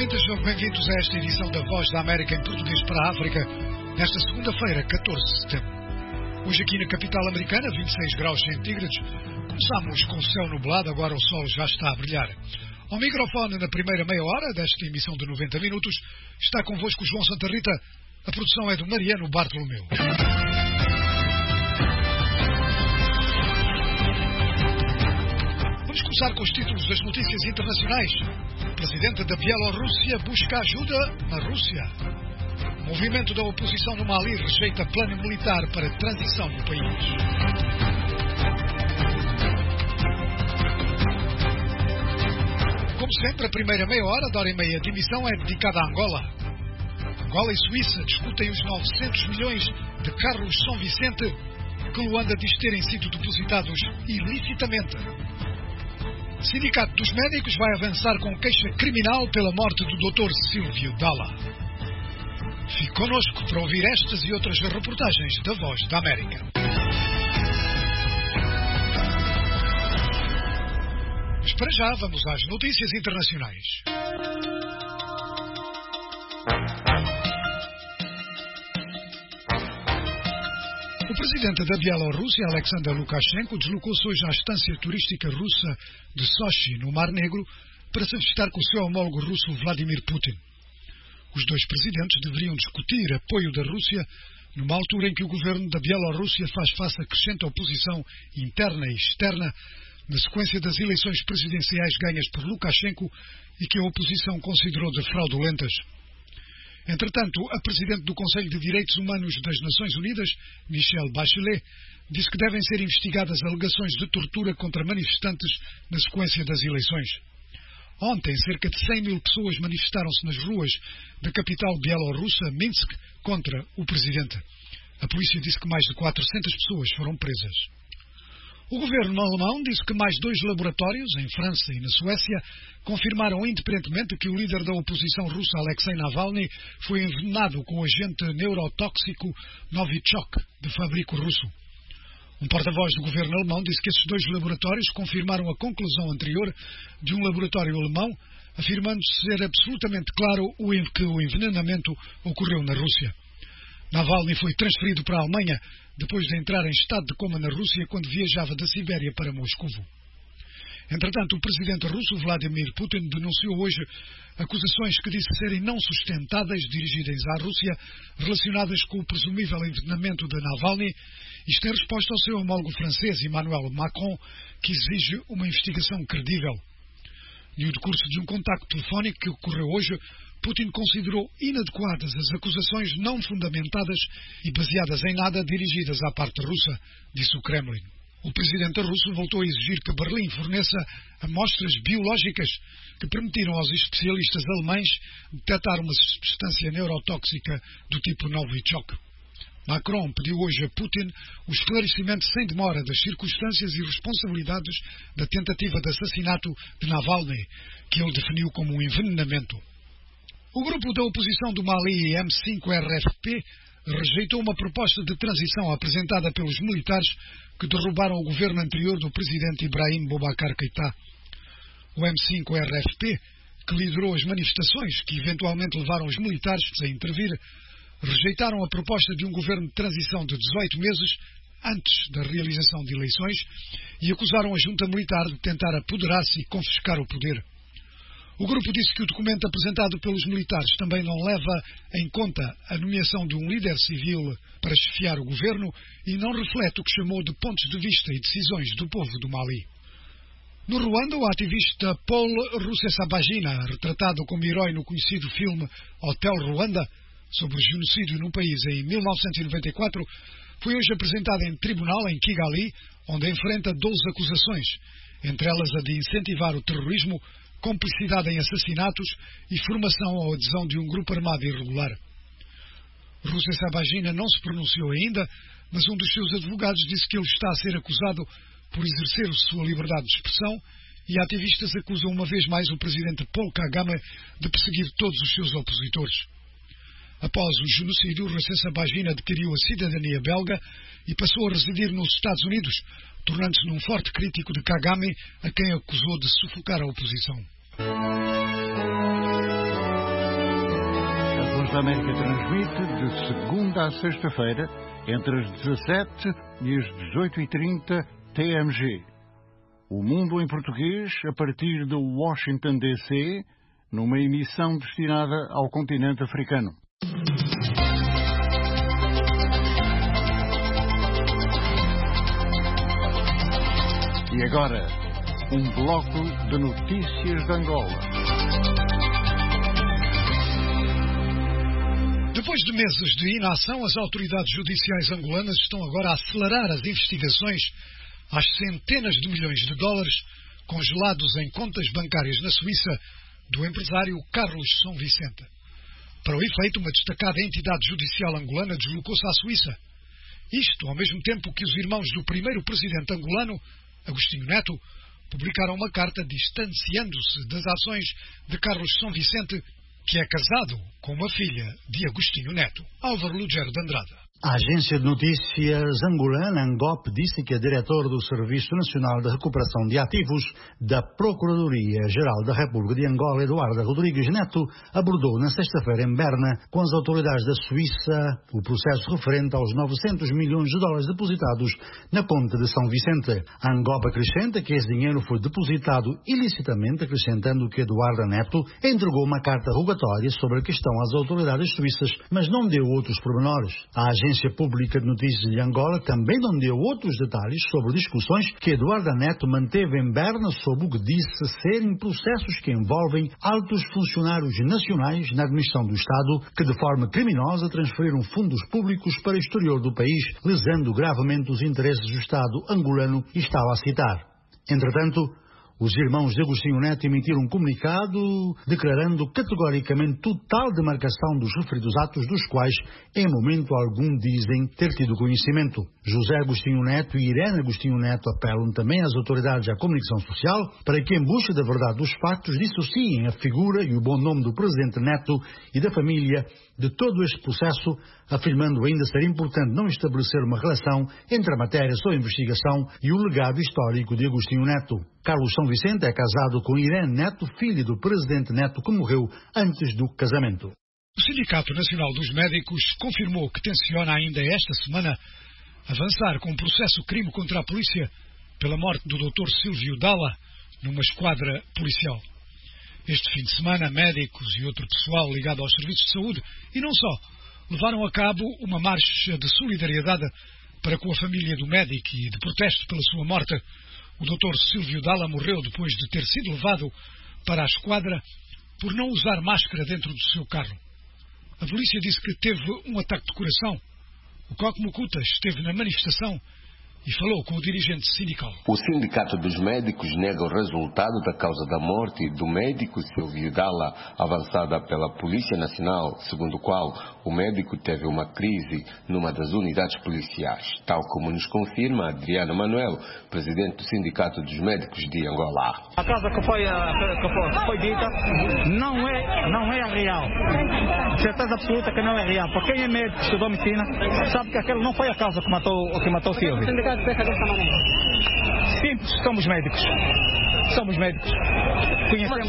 ouvintes, bem-vindos a esta edição da Voz da América em português para a África, nesta segunda-feira, 14 de setembro. Hoje aqui na capital americana, 26 graus centígrados, começamos com o céu nublado, agora o sol já está a brilhar. Ao microfone, na primeira meia hora desta emissão de 90 minutos, está convosco o João Santa Rita, a produção é do Mariano Bartolomeu. Vamos começar com os títulos das notícias internacionais. O presidente da Bielorrússia busca ajuda na Rússia. O movimento da oposição no Mali rejeita plano militar para transição no país. Como sempre, a primeira meia hora da hora e meia de emissão é dedicada a Angola. Angola e Suíça discutem os 900 milhões de Carlos São Vicente que Luanda diz terem sido depositados ilicitamente. O Sindicato dos Médicos vai avançar com queixa criminal pela morte do Dr. Silvio Dalla. Fique connosco para ouvir estas e outras reportagens da Voz da América. Mas para já vamos às notícias internacionais. O presidente da Bielorrússia, Alexander Lukashenko, deslocou-se hoje à estância turística russa de Sochi, no Mar Negro, para se afastar com o seu homólogo russo Vladimir Putin. Os dois presidentes deveriam discutir apoio da Rússia numa altura em que o governo da Bielorrússia faz face a crescente oposição interna e externa na sequência das eleições presidenciais ganhas por Lukashenko e que a oposição considerou de fraudulentas. Entretanto, a presidente do Conselho de Direitos Humanos das Nações Unidas, Michelle Bachelet, disse que devem ser investigadas alegações de tortura contra manifestantes na sequência das eleições. Ontem, cerca de 100 mil pessoas manifestaram-se nas ruas da capital bielorrussa, Minsk, contra o presidente. A polícia disse que mais de 400 pessoas foram presas. O governo alemão disse que mais 2 laboratórios, em França e na Suécia, confirmaram independentemente que o líder da oposição russa, Alexei Navalny, foi envenenado com o agente neurotóxico Novichok, de fabrico russo. Um porta-voz do governo alemão disse que esses 2 laboratórios confirmaram a conclusão anterior de um laboratório alemão, afirmando ser absolutamente claro que o envenenamento ocorreu na Rússia. Navalny foi transferido para a Alemanha depois de entrar em estado de coma na Rússia quando viajava da Sibéria para Moscovo. Entretanto, o presidente russo Vladimir Putin denunciou hoje acusações que disse serem não sustentáveis dirigidas à Rússia relacionadas com o presumível envenenamento de Navalny, isto em resposta ao seu homólogo francês Emmanuel Macron, que exige uma investigação credível. No decurso de um contacto telefónico que ocorreu hoje, Putin considerou inadequadas as acusações não fundamentadas e baseadas em nada dirigidas à parte russa, disse o Kremlin. O presidente russo voltou a exigir que Berlim forneça amostras biológicas que permitiram aos especialistas alemães detectar uma substância neurotóxica do tipo Novichok. Macron pediu hoje a Putin o esclarecimento sem demora das circunstâncias e responsabilidades da tentativa de assassinato de Navalny, que ele definiu como um envenenamento. O grupo da oposição do Mali, M5-RFP, rejeitou uma proposta de transição apresentada pelos militares que derrubaram o governo anterior do presidente Ibrahim Boubacar Keïta. O M5-RFP, que liderou as manifestações que eventualmente levaram os militares a intervir, rejeitaram a proposta de um governo de transição de 18 meses antes da realização de eleições e acusaram a junta militar de tentar apoderar-se e confiscar o poder. O grupo disse que o documento apresentado pelos militares também não leva em conta a nomeação de um líder civil para chefiar o governo e não reflete o que chamou de pontos de vista e decisões do povo do Mali. No Ruanda, o ativista Paul Rusesabagina, retratado como herói no conhecido filme Hotel Ruanda, sobre o genocídio no país em 1994, foi hoje apresentado em tribunal em Kigali, onde enfrenta 12 acusações, entre elas a de incentivar o terrorismo, complicidade em assassinatos e formação ou adesão de um grupo armado irregular. Rusesabagina não se pronunciou ainda, mas um dos seus advogados disse que ele está a ser acusado por exercer sua liberdade de expressão e ativistas acusam uma vez mais o presidente Paul Kagame de perseguir todos os seus opositores. Após o genocídio, Rusesabagina adquiriu a cidadania belga e passou a residir nos Estados Unidos, tornando-se num forte crítico de Kagame, a quem acusou de sufocar a oposição. Voz da América transmite de segunda a sexta-feira, entre as 17 e as 18h30 TMG. O Mundo em Português, a partir de Washington, D.C., numa emissão destinada ao continente africano. E agora, um bloco de notícias de Angola. Depois de meses de inação, as autoridades judiciais angolanas estão agora a acelerar as investigações às centenas de milhões de dólares congelados em contas bancárias na Suíça do empresário Carlos São Vicente. Para o efeito, uma destacada entidade judicial angolana deslocou-se à Suíça. Isto ao mesmo tempo que os irmãos do primeiro presidente angolano, Agostinho Neto, publicaram uma carta distanciando-se das ações de Carlos São Vicente, que é casado com uma filha de Agostinho Neto. Álvaro Lugero de Andrade. A agência de notícias angolana ANGOP disse que a diretora do Serviço Nacional de Recuperação de Ativos da Procuradoria-Geral da República de Angola, Eduarda Rodrigues Neto, abordou na sexta-feira em Berna, com as autoridades da Suíça, o processo referente aos 900 milhões de dólares depositados na conta de São Vicente. A ANGOP acrescenta que esse dinheiro foi depositado ilicitamente, acrescentando que Eduarda Neto entregou uma carta rogatória sobre a questão às autoridades suíças, mas não deu outros pormenores. A Agência Pública de Notícias de Angola também não deu outros detalhes sobre discussões que Eduarda Neto manteve em Berna sobre o que disse serem processos que envolvem altos funcionários nacionais na administração do Estado que de forma criminosa transferiram fundos públicos para o exterior do país, lesando gravemente os interesses do Estado angolano, e estava a citar. Entretanto, os irmãos de Agostinho Neto emitiram um comunicado declarando categoricamente total demarcação dos referidos atos, dos quais, em momento algum, dizem ter tido conhecimento. José Agostinho Neto e Irene Agostinho Neto apelam também às autoridades da comunicação social para que, em busca da verdade dos factos, dissociem a figura e o bom nome do presidente Neto e da família de todo este processo, afirmando ainda ser importante não estabelecer uma relação entre a matéria sob investigação e o legado histórico de Agostinho Neto. Carlos São Vicente é casado com Irene Neto, filha do presidente Neto, que morreu antes do casamento. O Sindicato Nacional dos Médicos confirmou que tenciona ainda esta semana avançar com um processo crime contra a polícia pela morte do Dr. Silvio Dalla numa esquadra policial. Este fim de semana, médicos e outro pessoal ligado aos serviços de saúde, e não só, levaram a cabo uma marcha de solidariedade para com a família do médico e de protesto pela sua morte. O Dr. Silvio Dalla morreu depois de ter sido levado para a esquadra por não usar máscara dentro do seu carro. A polícia disse que teve um ataque de coração. O Coque Mucuta esteve na manifestação e falou com o dirigente sindical. O Sindicato dos Médicos nega o resultado da causa da morte do médico Silvio Dalla, avançada pela Polícia Nacional, segundo o qual o médico teve uma crise numa das unidades policiais, tal como nos confirma Adriano Manuel, presidente do Sindicato dos Médicos de Angola. A causa que foi dita não é a real. Certeza absoluta que não é real. Porque quem é médico, estudou medicina, sabe que aquela não foi a causa que matou Silvio. Pensa dessa maneira? Simples, somos médicos. Conhecemos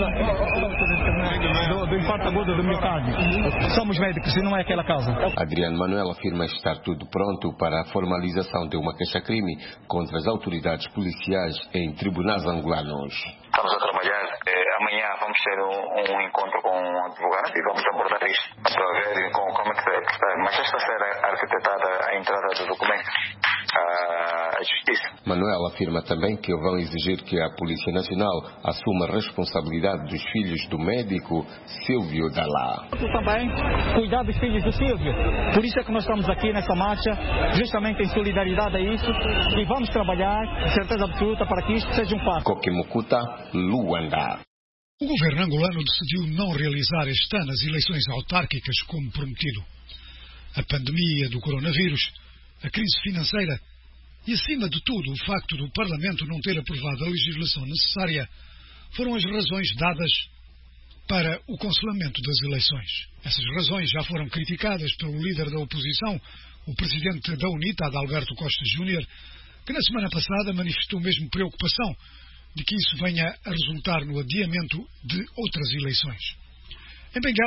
do infarto agudo do miocárdio. Somos médicos e não é aquela causa. Adriano Manuel afirma estar tudo pronto para a formalização de uma queixa-crime contra as autoridades policiais em tribunais angolanos. Estamos a trabalhar. Amanhã vamos ter um encontro com um advogado e vamos abordar isto para ver como é que está. Mas esta será arquitetada a entrada do documento à Justiça. Manuel afirma também que vão exigir que a Polícia Nacional assuma a responsabilidade dos filhos do médico Silvio Dalla. Também cuidar dos filhos do Silvio. Por isso é que nós estamos aqui nessa marcha, justamente em solidariedade a isso, e vamos trabalhar, certeza absoluta, para que isto seja um fato. Coque Mucuta, Luanda. O governo angolano decidiu não realizar este ano as eleições autárquicas como prometido. A pandemia do coronavírus, a crise financeira e, acima de tudo, o facto do Parlamento não ter aprovado a legislação necessária foram as razões dadas para o cancelamento das eleições. Essas razões já foram criticadas pelo líder da oposição, o presidente da UNITA, Adalberto Costa Júnior, que na semana passada manifestou mesmo preocupação de que isso venha a resultar no adiamento de outras eleições. Em Benguela,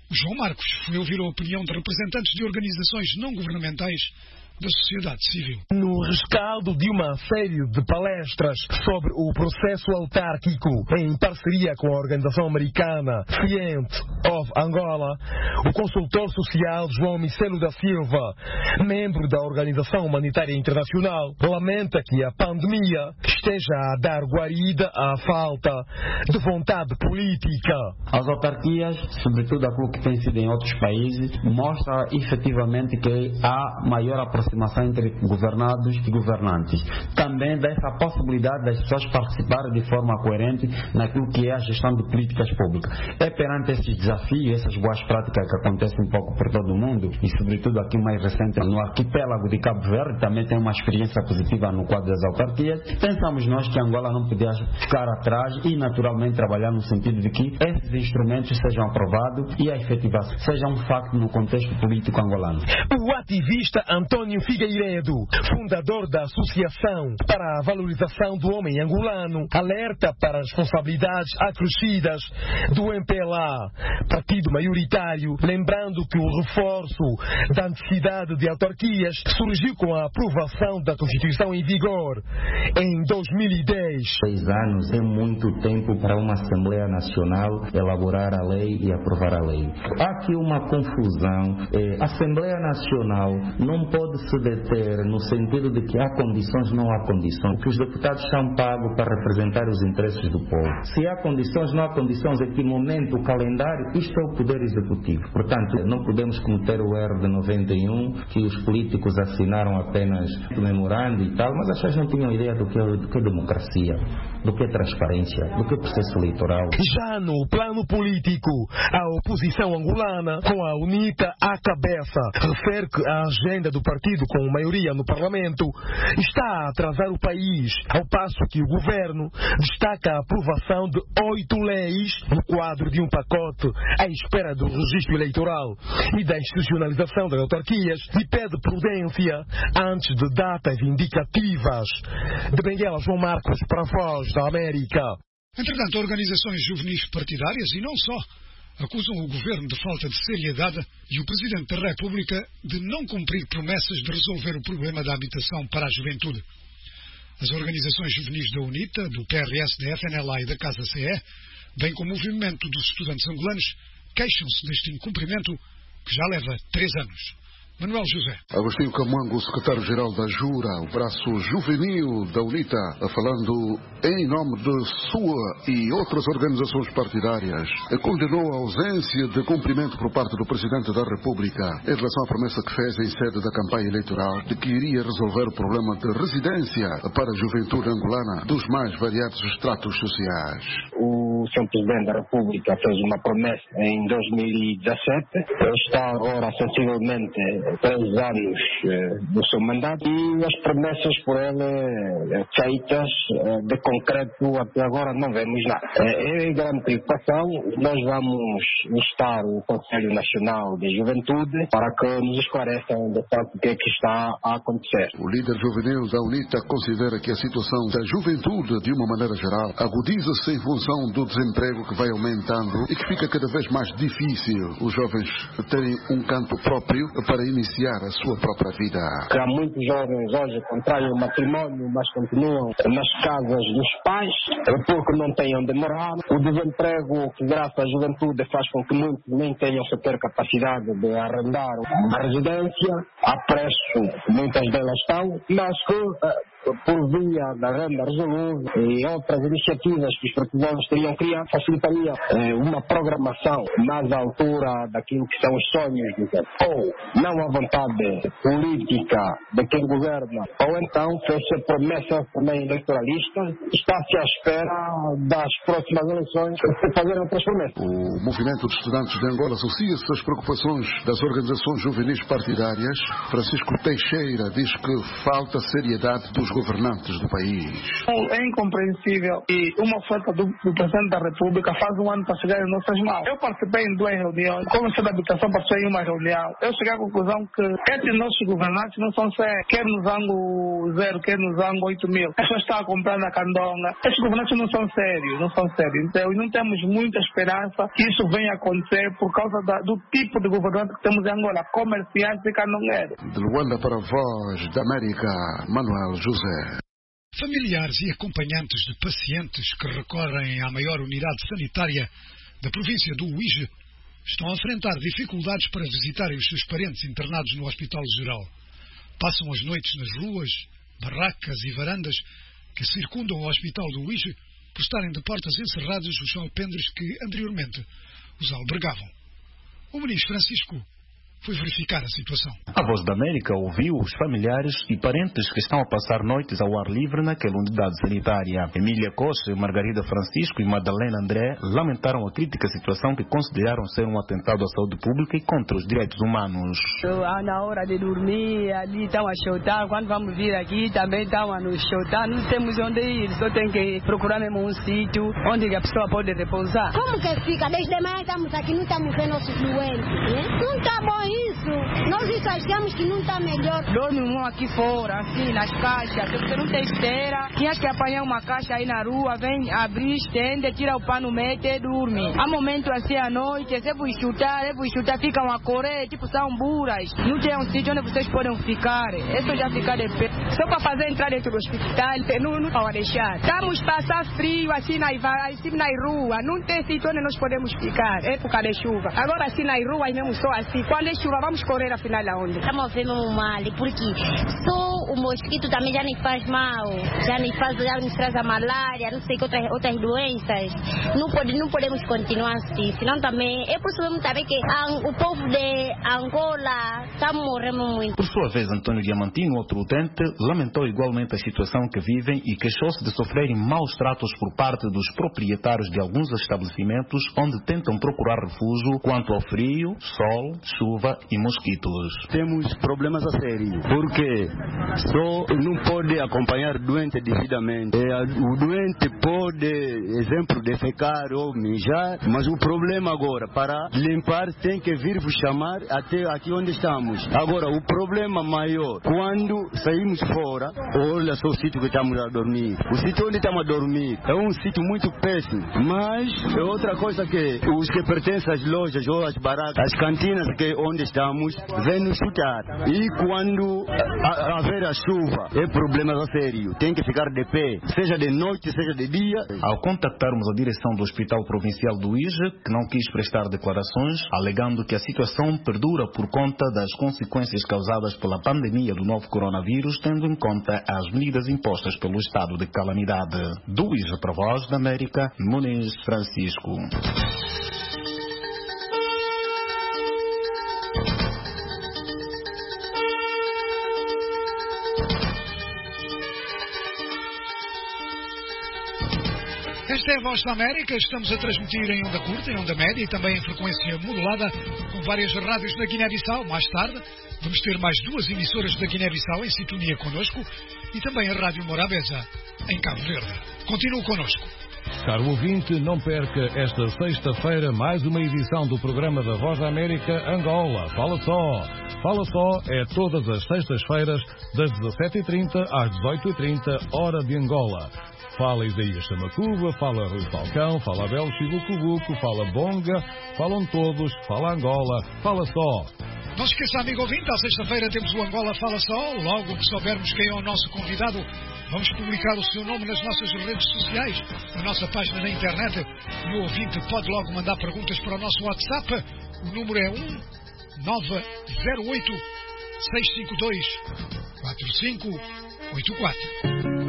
João Marcos foi ouvir a opinião de representantes de organizações não governamentais da sociedade civil. No rescaldo de uma série de palestras sobre o processo autárquico em parceria com a organização americana Fiend of Angola, o consultor social João Micelo da Silva, membro da Organização Humanitária Internacional, lamenta que a pandemia esteja a dar guarida à falta de vontade política. As autarquias, sobretudo aquilo que tem sido em outros países, mostra efetivamente que há maior aproximação entre governados e governantes. Também dá essa possibilidade das pessoas participarem de forma coerente naquilo que é a gestão de políticas públicas. É perante esses desafios, essas boas práticas que acontecem um pouco por todo o mundo, e sobretudo aqui mais recente no arquipélago de Cabo Verde, também tem uma experiência positiva no quadro das autarquias. Pensamos nós que Angola não podia ficar atrás e naturalmente trabalhar no sentido de que esses instrumentos sejam aprovados e a efetivação seja um facto no contexto político angolano. O ativista Antônio Figueiredo, fundador da Associação para a Valorização do Homem Angolano, alerta para as responsabilidades acrescidas do MPLA, partido maioritário, lembrando que o reforço da necessidade de autarquias surgiu com a aprovação da Constituição em vigor em 2010. 6 anos é muito tempo para uma Assembleia Nacional elaborar a lei e aprovar a lei. Há aqui uma confusão. A Assembleia Nacional não pode se deter no sentido de que há condições, não há condições. Que os deputados são pagos para representar os interesses do povo. Se há condições, não há condições, em que momento, o calendário, isto é o Poder Executivo. Portanto, não podemos cometer o erro de 91, que os políticos assinaram apenas o memorando e tal, mas as pessoas não tinham ideia do que é democracia, do que é transparência, do que é processo eleitoral. Já no plano político, a oposição angolana, com a UNITA à cabeça, refere que a agenda do partido com maioria no Parlamento está a atrasar o país, ao passo que o governo destaca a aprovação de 8 leis no quadro de um pacote à espera do registro eleitoral e da institucionalização das autarquias e pede prudência antes de datas indicativas. De Benguela, João Marcos, para a Voz da América. Entretanto, organizações juvenis partidárias, e não só, acusam o governo de falta de seriedade e o Presidente da República de não cumprir promessas de resolver o problema da habitação para a juventude. As organizações juvenis da UNITA, do PRS, da FNLA e da Casa CE, bem como o movimento dos estudantes angolanos, queixam-se deste incumprimento que já leva 3 anos. Manuel José. Agostinho Camango, secretário-geral da Jura, o braço juvenil da UNITA, falando em nome de sua e outras organizações partidárias, condenou a ausência de cumprimento por parte do Presidente da República em relação à promessa que fez em sede da campanha eleitoral de que iria resolver o problema de residência para a juventude angolana dos mais variados estratos sociais. O Sr. Presidente da República fez uma promessa em 2017, está agora sensivelmente 3 anos do seu mandato e as promessas por ele feitas de concreto até agora não vemos nada. É grande preocupação. Nós vamos instar o Conselho Nacional de Juventude para que nos esclareçam de fato o que é que está a acontecer. O líder juvenil da UNITA considera que a situação da juventude, de uma maneira geral, agudiza-se em função do desemprego que vai aumentando e que fica cada vez mais difícil os jovens terem um canto próprio para iniciar a sua própria vida. Há muitos jovens hoje contraem o matrimónio, mas continuam nas casas dos pais porque não têm onde morar. O desemprego que graças à juventude faz com que muitos nem tenham sequer capacidade de arrendar uma residência. A preço muitas delas estão, mas que por via da renda resolúvel e outras iniciativas que os partidários teriam criado, facilitaria uma programação mais à altura daquilo que são os sonhos do governo. Ou não há vontade política de quem governa, ou então fez-se promessa também eleitoralista, está-se à espera das próximas eleições para fazer outras promessas. O movimento de estudantes de Angola associa-se às preocupações das organizações juvenis partidárias. Francisco Teixeira diz que falta seriedade dos os governantes do país. É incompreensível que uma oferta do Presidente da República faz um ano para chegar em nossas mãos. Eu participei em 2 reuniões, como Ministro da Habitação participei em uma reunião. Eu cheguei à conclusão que esses nossos governantes não são sérios, quer no Zango 0, quer no Zango 8 mil. As pessoas estão a comprar na Candonga. Esses governantes não são sérios. Então, não temos muita esperança que isso venha a acontecer por causa do tipo de governante que temos em Angola, comerciantes e candongueiros. De Luanda para a Voz da América, Manuel José. Familiares e acompanhantes de pacientes que recorrem à maior unidade sanitária da província do Uíge estão a enfrentar dificuldades para visitarem os seus parentes internados no Hospital Geral. Passam as noites nas ruas, barracas e varandas que circundam o Hospital do Uíge por estarem de portas encerradas os alpendres que anteriormente os albergavam. O ministro Francisco foi verificar a situação. A Voz da América ouviu os familiares e parentes que estão a passar noites ao ar livre naquela unidade sanitária. Emília Costa, Margarida Francisco e Madalena André lamentaram a crítica situação que consideraram ser um atentado à saúde pública e contra os direitos humanos. Na hora de dormir, ali estão a chutar. Quando vamos vir aqui, também estão a nos chutar. Não temos onde ir, só tem que procurar mesmo um sítio onde a pessoa pode repousar. Como que fica? Desde manhã estamos aqui, não estamos vendo nossos doentes, né? Não está bom isso. Nós isso achamos que não está melhor. Dorme um aqui fora, assim, nas caixas. Você não tem esteira. Tinha que apanhar uma caixa aí na rua, vem abrir, estende, tira o pano, mete e dorme. Há momento assim à noite, se vos chutar, ficam a correr, tipo são buras. Não tem um sítio onde vocês podem ficar. É só já ficar de pé. Só para fazer entrar dentro do hospital, não vão deixar. Estamos passar frio assim na rua. Não tem sítio onde nós podemos ficar. Época de chuva. Agora assim na rua, mesmo só assim. Quando é chuva, vamos correr afinal aonde? Estamos vendo mal, porque só o mosquito também já nos faz mal, já nos traz a malária, não sei que outras doenças. Não podemos continuar assim, senão também é por isso mesmo também que o povo de Angola está morrendo muito. Por sua vez, Antônio Diamantino, outro utente, lamentou igualmente a situação que vivem e queixou-se de sofrerem maus tratos por parte dos proprietários de alguns estabelecimentos onde tentam procurar refúgio quanto ao frio, sol, chuva e mosquitos. Temos problemas a sério, porque só não pode acompanhar doente devidamente. O doente pode, exemplo, defecar ou mijar, mas o problema agora, para limpar, tem que vir vos chamar até aqui onde estamos. Agora, o problema maior, quando saímos fora, olha só o sítio que estamos a dormir. O sítio onde estamos a dormir é um sítio muito péssimo, mas é outra coisa que os que pertencem às lojas ou às barracas, as cantinas que onde estamos, vem nos chutar. E quando haver a chuva, é problema sério. Tem que ficar de pé, seja de noite, seja de dia. Ao contactarmos a direção do Hospital Provincial do Uíge, que não quis prestar declarações, alegando que a situação perdura por conta das consequências causadas pela pandemia do novo coronavírus, tendo em conta as medidas impostas pelo estado de calamidade. Do Uíge para a Voz da América, Muniz Francisco. Esta é a Voz da América, estamos a transmitir em onda curta, em onda média e também em frequência modulada com várias rádios da Guiné-Bissau. Mais tarde vamos ter mais 2 emissoras da Guiné-Bissau em sintonia connosco e também a Rádio Morabeza em Cabo Verde. Continue connosco. Caro ouvinte, não perca esta sexta-feira mais uma edição do programa da Voz da América Angola. Fala só! Fala só é todas as sextas-feiras das 17h30 às 18h30, hora de Angola. Fala Isaías Chamacuba, fala Rui Falcão, fala Abel Chibucubuco, fala Bonga, falam todos, fala Angola, fala só. Não se esqueça, amigo ouvinte, à sexta-feira temos o Angola Fala Só. Logo que soubermos quem é o nosso convidado, vamos publicar o seu nome nas nossas redes sociais, na nossa página na internet. E o ouvinte pode logo mandar perguntas para o nosso WhatsApp. O número é 1908 652 4584.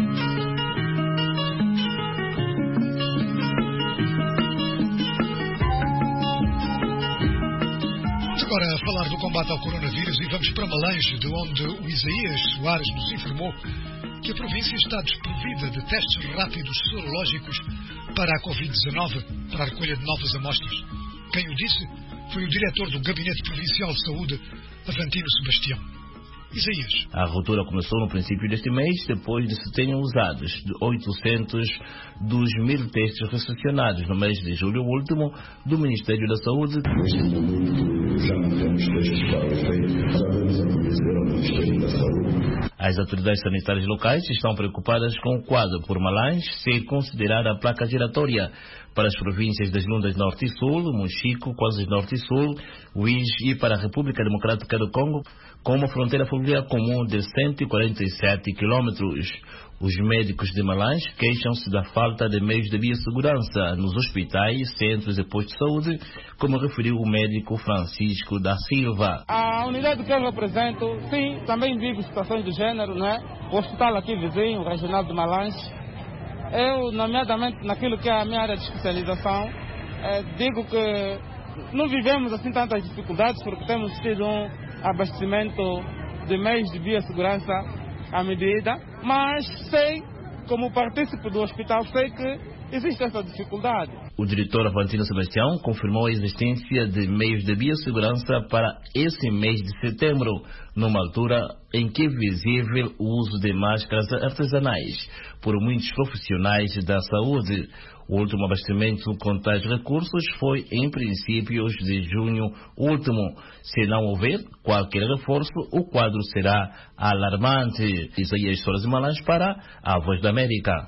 Agora a falar do combate ao coronavírus e vamos para Malange, de onde o Isaías Soares nos informou que a província está desprovida de testes rápidos sorológicos para a Covid-19, para a recolha de novas amostras. Quem o disse foi o diretor do Gabinete Provincial de Saúde, Avantino Sebastião. Isaías. A ruptura começou no princípio deste mês, depois de se terem usado 800 dos 1000 testes recepcionados no mês de julho último do Ministério da Saúde. Neste momento já não temos testes para efeito, já vamos acontecer ao Ministério da Saúde. As autoridades sanitárias locais estão preocupadas com o quadro por Malange ser considerada a placa giratória para as províncias das Lundas Norte e Sul, Mochico, Coisas Norte e Sul, Uís e para a República Democrática do Congo, com uma fronteira fluvial comum de 147 quilômetros. Os médicos de Malange queixam-se da falta de meios de biossegurança nos hospitais, centros e postos de saúde, como referiu o médico Francisco da Silva. A unidade que eu represento, sim, também vive situações do gênero, não é? O hospital aqui vizinho, o regional de Malange, eu, nomeadamente naquilo que é a minha área de especialização, digo que não vivemos assim tantas dificuldades porque temos tido um abastecimento de meios de biossegurança à medida, mas sei, como partícipe do hospital, sei que existe essa dificuldade. O diretor Avantino Sebastião confirmou a existência de meios de biossegurança para esse mês de setembro, numa altura em que é visível o uso de máscaras artesanais por muitos profissionais da saúde. O último abastecimento com tais recursos foi em princípios de junho último. Se não houver qualquer reforço, o quadro será alarmante. Isaías Soares de Malange para a Voz da América.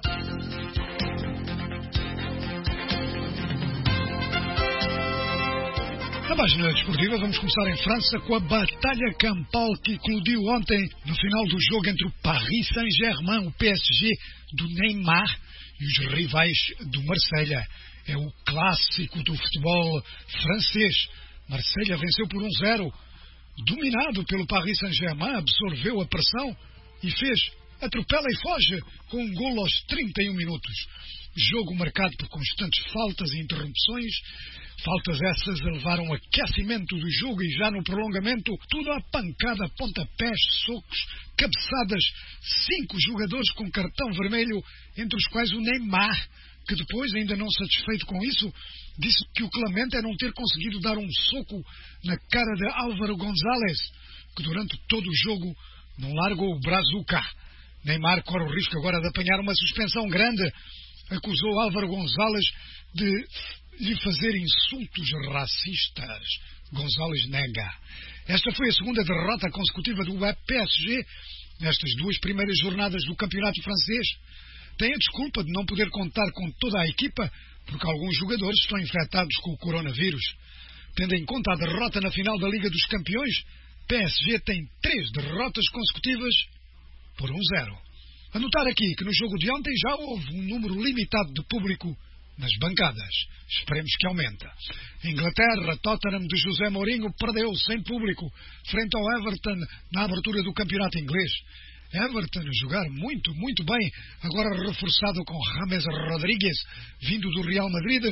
Na página desportiva, vamos começar em França com a batalha campal que eclodiu ontem no final do jogo entre o Paris Saint-Germain, o PSG do Neymar, e os rivais do Marselha. É o clássico do futebol francês. Marselha venceu por 1-0. Dominado pelo Paris Saint-Germain, absorveu a pressão e fez atropela e foge com um golo aos 31 minutos. Jogo marcado por constantes faltas e interrupções. Faltas essas levaram ao aquecimento do jogo e já no prolongamento, tudo à pancada, pontapés, socos, cabeçadas. 5 jogadores com cartão vermelho, entre os quais o Neymar, que depois, ainda não satisfeito com isso, disse que o que lamenta é não ter conseguido dar um soco na cara de Álvaro González, que durante todo o jogo não largou o brazuca. Neymar corre o risco agora de apanhar uma suspensão grande. Acusou Álvaro González de lhe fazer insultos racistas. González nega. Esta foi a segunda derrota consecutiva do PSG nestas 2 primeiras jornadas do campeonato francês. Tem a desculpa de não poder contar com toda a equipa porque alguns jogadores estão infectados com o coronavírus. Tendo em conta a derrota na final da Liga dos Campeões, PSG tem 3 derrotas consecutivas por 1-0. Anotar aqui que no jogo de ontem já houve um número limitado de público nas bancadas. Esperemos que aumente. Inglaterra, Tottenham de José Mourinho perdeu sem público frente ao Everton na abertura do campeonato inglês. Everton a jogar muito, muito bem, agora reforçado com James Rodríguez, vindo do Real Madrid,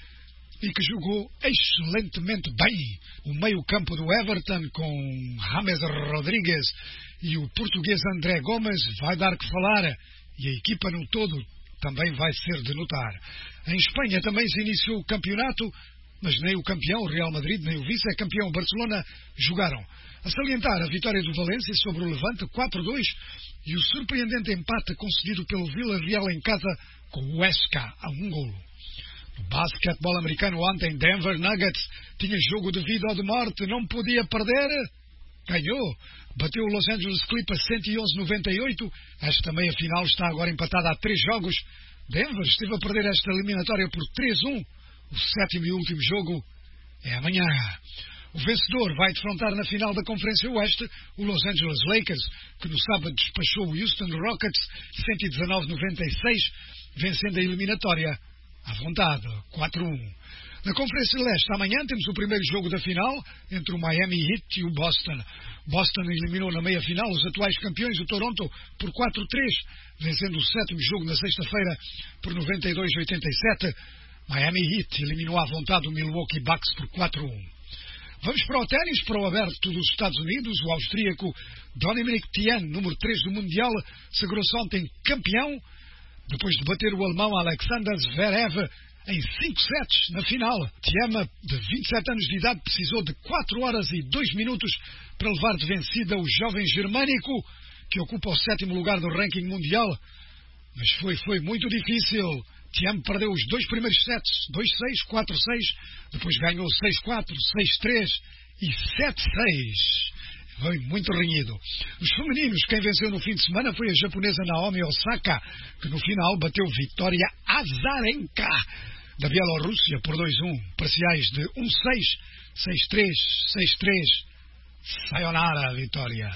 e que jogou excelentemente bem. O meio-campo do Everton com James Rodríguez e o português André Gomes vai dar que falar, e a equipa no todo também vai ser de notar. Em Espanha também se iniciou o campeonato, mas nem o campeão, o Real Madrid, nem o vice-campeão, o Barcelona, jogaram. A salientar a vitória do Valência sobre o Levante 4-2 e o surpreendente empate concedido pelo Villarreal em casa com o Huesca a 1-golo. No basquetebol americano ontem, Denver Nuggets tinha jogo de vida ou de morte, não podia perder. Ganhou, bateu o Los Angeles Clippers 111-98. Esta meia-final está agora empatada a 3 jogos. Denver esteve a perder esta eliminatória por 3-1. O 7º e último jogo é amanhã. O vencedor vai defrontar na final da Conferência Oeste o Los Angeles Lakers, que no sábado despachou o Houston Rockets 119-96, vencendo a eliminatória à vontade, 4-1. Na Conferência Leste, amanhã temos o primeiro jogo da final entre o Miami Heat e o Boston. Boston eliminou na meia-final os atuais campeões, o Toronto, por 4-3, vencendo o 7º jogo na sexta-feira por 92-87. Miami Heat eliminou à vontade o Milwaukee Bucks por 4-1. Vamos para o ténis, para o aberto dos Estados Unidos. O austríaco Dominic Thiem, número 3 do Mundial, sagrou-se ontem campeão, depois de bater o alemão Alexander Zverev em 5 sets na final. Tiama, de 27 anos de idade, precisou de 4 horas e 2 minutos para levar de vencida o jovem germânico, que ocupa o 7º lugar do ranking mundial. Mas foi muito difícil. Tiam perdeu os 2 primeiros sets, 2-6, 4-6, depois ganhou 6-4, 6-3 e 7-6. Foi muito renhido. Os femininos, quem venceu no fim de semana foi a japonesa Naomi Osaka, que no final bateu Vitória Azarenka, da Bielorrússia, por 2-1, parciais de 1-6, 6-3, 6-3. Sayonara, Vitória.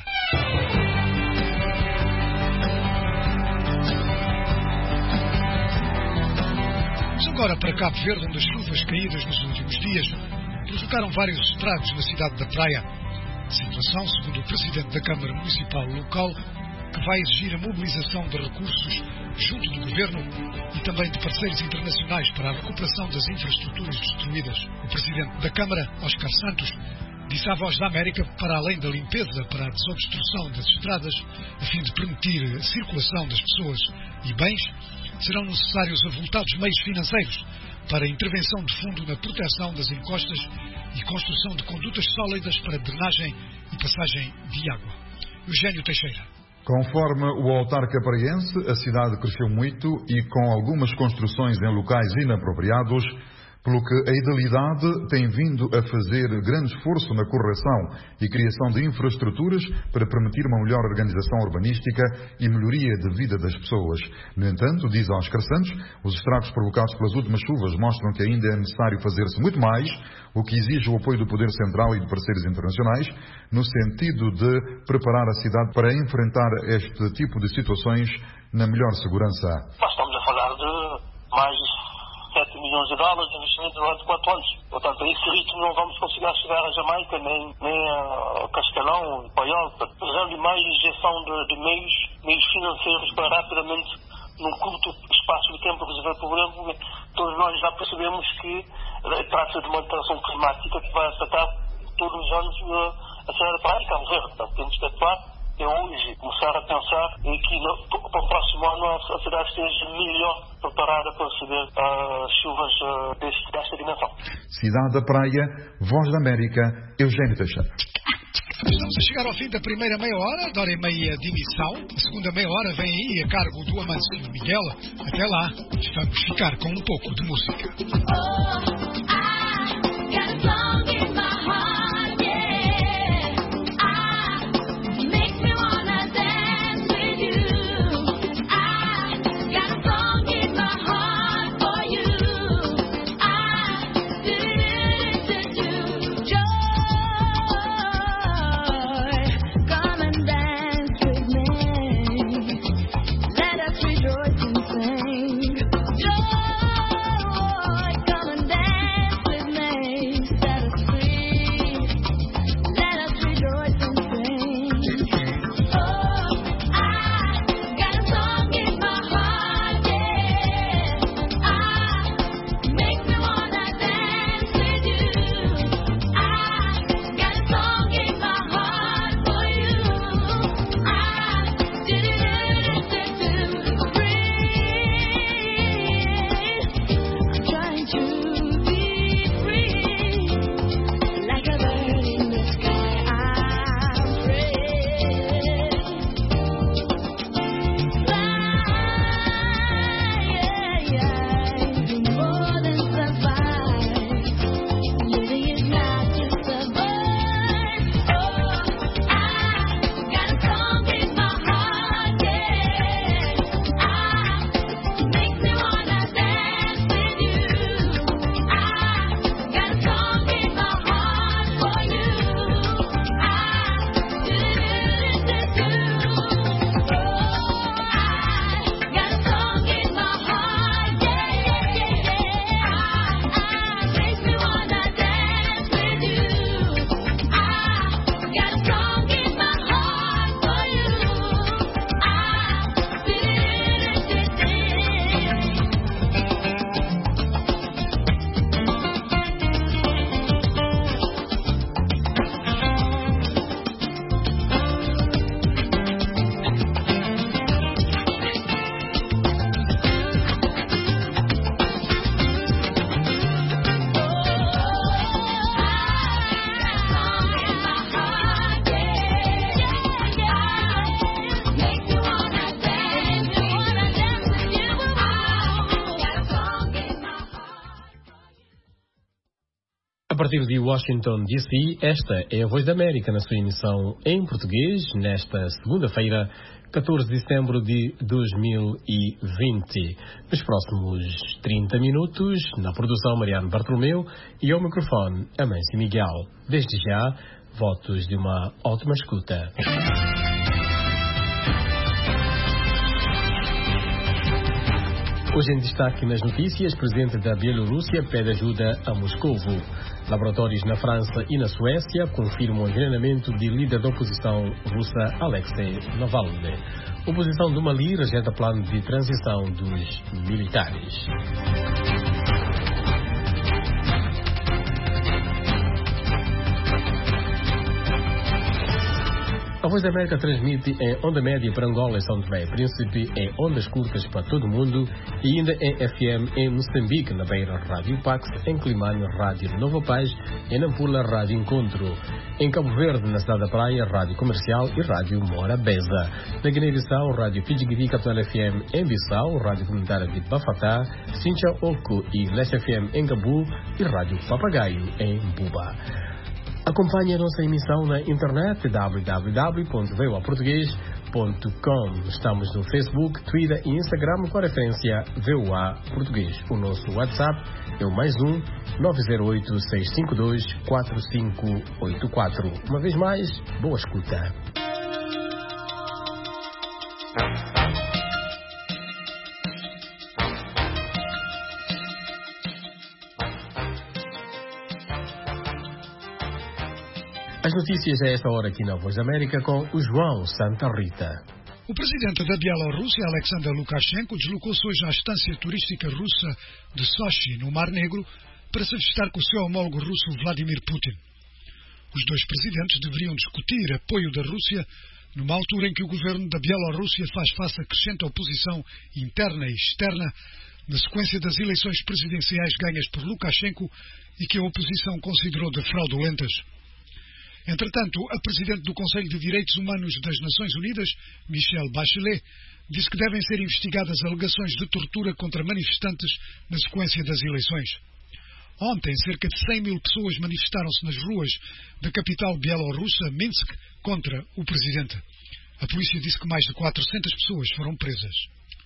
Vamos agora para Cabo Verde, onde as chuvas caídas nos últimos dias provocaram vários estragos na cidade da Praia. Situação, segundo o Presidente da Câmara Municipal local, que vai exigir a mobilização de recursos junto do Governo e também de parceiros internacionais para a recuperação das infraestruturas destruídas. O Presidente da Câmara, Oscar Santos, disse à Voz da América que, para além da limpeza para a desobstrução das estradas, a fim de permitir a circulação das pessoas e bens, serão necessários avultados meios financeiros para a intervenção de fundo na proteção das encostas e construção de condutas sólidas para drenagem e passagem de água. Eugênio Teixeira. Conforme o autarca praiense, a cidade cresceu muito e com algumas construções em locais inapropriados, pelo que a Idalidade tem vindo a fazer grande esforço na correção e criação de infraestruturas para permitir uma melhor organização urbanística e melhoria de vida das pessoas. No entanto, diz Oscar Santos, os estragos provocados pelas últimas chuvas mostram que ainda é necessário fazer-se muito mais, o que exige o apoio do Poder Central e de parceiros internacionais, no sentido de preparar a cidade para enfrentar este tipo de situações na melhor segurança. Nós estamos a falar de mais de 7 milhões de dólares de investimento durante 4 anos. Portanto, a esse ritmo não vamos conseguir chegar a Jamaica, nem a Castelão, Paiol. Precisamos de mais injeção de meios financeiros para rapidamente, num curto espaço de tempo, resolver o problema. Todos nós já percebemos que trata-se de uma alteração climática que vai afetar todos os anos a cidade da Praia e Cabo Verde. Portanto, temos que atuar. É hoje começar a pensar em que para o próximo ano a cidade esteja melhor preparada para receber chuvas desta dimensão. Cidade da Praia, Voz da América, Eugênio Teixeira. Estamos a chegar ao fim da primeira meia hora, da hora e meia de emissão. A segunda meia hora vem aí a cargo do Amâncio Miguel. Até lá, vamos ficar com um pouco de música. Rejoice and sing. Joy, come and dance. A partir de Washington, D.C., esta é a Voz da América na sua emissão em português, nesta segunda-feira, 14 de setembro de 2020. Nos próximos 30 minutos, na produção Mariano Bartolomeu e ao microfone Amâncio Miguel. Desde já, votos de uma ótima escuta. Hoje em destaque nas notícias, presidente da Bielorrússia pede ajuda a Moscovo. Laboratórios na França e na Suécia confirmam o envenenamento de líder da oposição russa Alexei Navalny. Oposição do Mali rejeita plano de transição dos militares. A Voz da América transmite em onda média para Angola e São Tomé e Príncipe, em ondas curtas para todo o mundo e ainda em FM em Moçambique, na Beira Rádio Pax, em Climane Rádio Nova Paz, em Nampula Rádio Encontro, em Cabo Verde, na Cidade da Praia, Rádio Comercial e Rádio Morabeza, na Guiné-Bissau, Rádio Pidgiri Capital FM em Bissau, Rádio Comunitária de Bafatá, Cincha Oco e Leste FM em Gabu e Rádio Papagaio em Buba. Acompanhe a nossa emissão na internet www.voaportugues.com. Estamos no Facebook, Twitter e Instagram com a referência VOA Português. O nosso WhatsApp é o +1 908 652 4584. Uma vez mais, boa escuta. As notícias a esta hora aqui na Voz da América com o João Santa Rita. O presidente da Bielorrússia, Alexander Lukashenko, deslocou-se hoje à estância turística russa de Sochi, no Mar Negro, para se avistar com o seu homólogo russo Vladimir Putin. Os dois presidentes deveriam discutir apoio da Rússia numa altura em que o governo da Bielorrússia faz face a crescente oposição interna e externa na sequência das eleições presidenciais ganhas por Lukashenko e que a oposição considerou de fraudulentas. Entretanto, a presidente do Conselho de Direitos Humanos das Nações Unidas, Michelle Bachelet, disse que devem ser investigadas alegações de tortura contra manifestantes na sequência das eleições. Ontem, cerca de 100 mil pessoas manifestaram-se nas ruas da capital bielorrussa, Minsk, contra o presidente. A polícia disse que mais de 400 pessoas foram presas.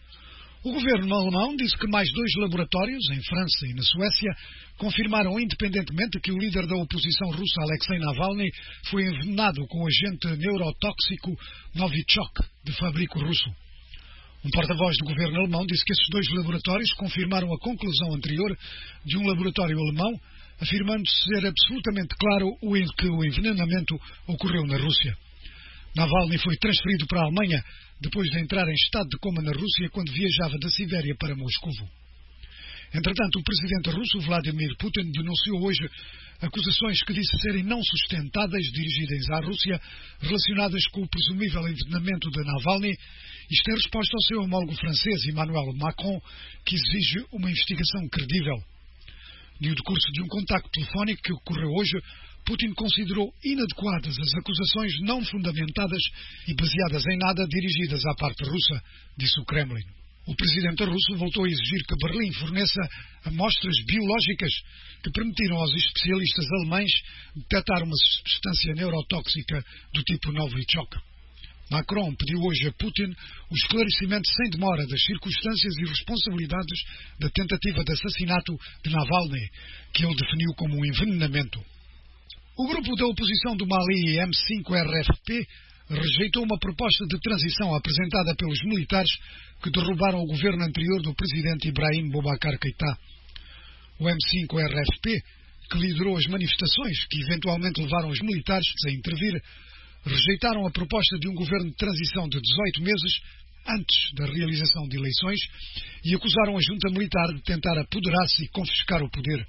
O governo alemão disse que mais 2 laboratórios, em França e na Suécia, confirmaram independentemente que o líder da oposição russa, Alexei Navalny, foi envenenado com o agente neurotóxico Novichok, de fabrico russo. Um porta-voz do governo alemão disse que esses 2 laboratórios confirmaram a conclusão anterior de um laboratório alemão, afirmando ser absolutamente claro que o envenenamento ocorreu na Rússia. Navalny foi transferido para a Alemanha depois de entrar em estado de coma na Rússia quando viajava da Sibéria para Moscovo. Entretanto, o presidente russo Vladimir Putin denunciou hoje acusações que disse serem não sustentáveis dirigidas à Rússia relacionadas com o presumível envenenamento de Navalny, isto em resposta ao seu homólogo francês Emmanuel Macron, que exige uma investigação credível. No decurso de um contacto telefónico que ocorreu hoje, Putin considerou inadequadas as acusações não fundamentadas e baseadas em nada dirigidas à parte russa, disse o Kremlin. O presidente russo voltou a exigir que Berlim forneça amostras biológicas que permitiram aos especialistas alemães detectar uma substância neurotóxica do tipo Novichok. Macron pediu hoje a Putin o esclarecimento sem demora das circunstâncias e responsabilidades da tentativa de assassinato de Navalny, que ele definiu como um envenenamento. O grupo da oposição do Mali, M5-RFP, rejeitou uma proposta de transição apresentada pelos militares que derrubaram o governo anterior do presidente Ibrahim Boubacar Keïta. O M5-RFP, que liderou as manifestações que eventualmente levaram os militares a intervir, rejeitaram a proposta de um governo de transição de 18 meses antes da realização de eleições e acusaram a junta militar de tentar apoderar-se e confiscar o poder.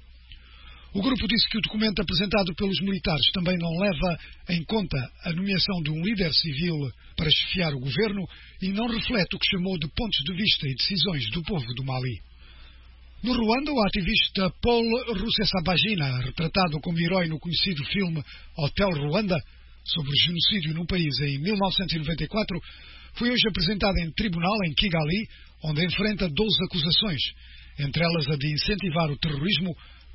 O grupo disse que o documento apresentado pelos militares também não leva em conta a nomeação de um líder civil para chefiar o governo e não reflete o que chamou de pontos de vista e decisões do povo do Mali. No Ruanda, o ativista Paul Rusesabagina, retratado como herói no conhecido filme Hotel Ruanda, sobre o genocídio no país em 1994, foi hoje apresentado em tribunal em Kigali, onde enfrenta 12 acusações, entre elas a de incentivar o terrorismo,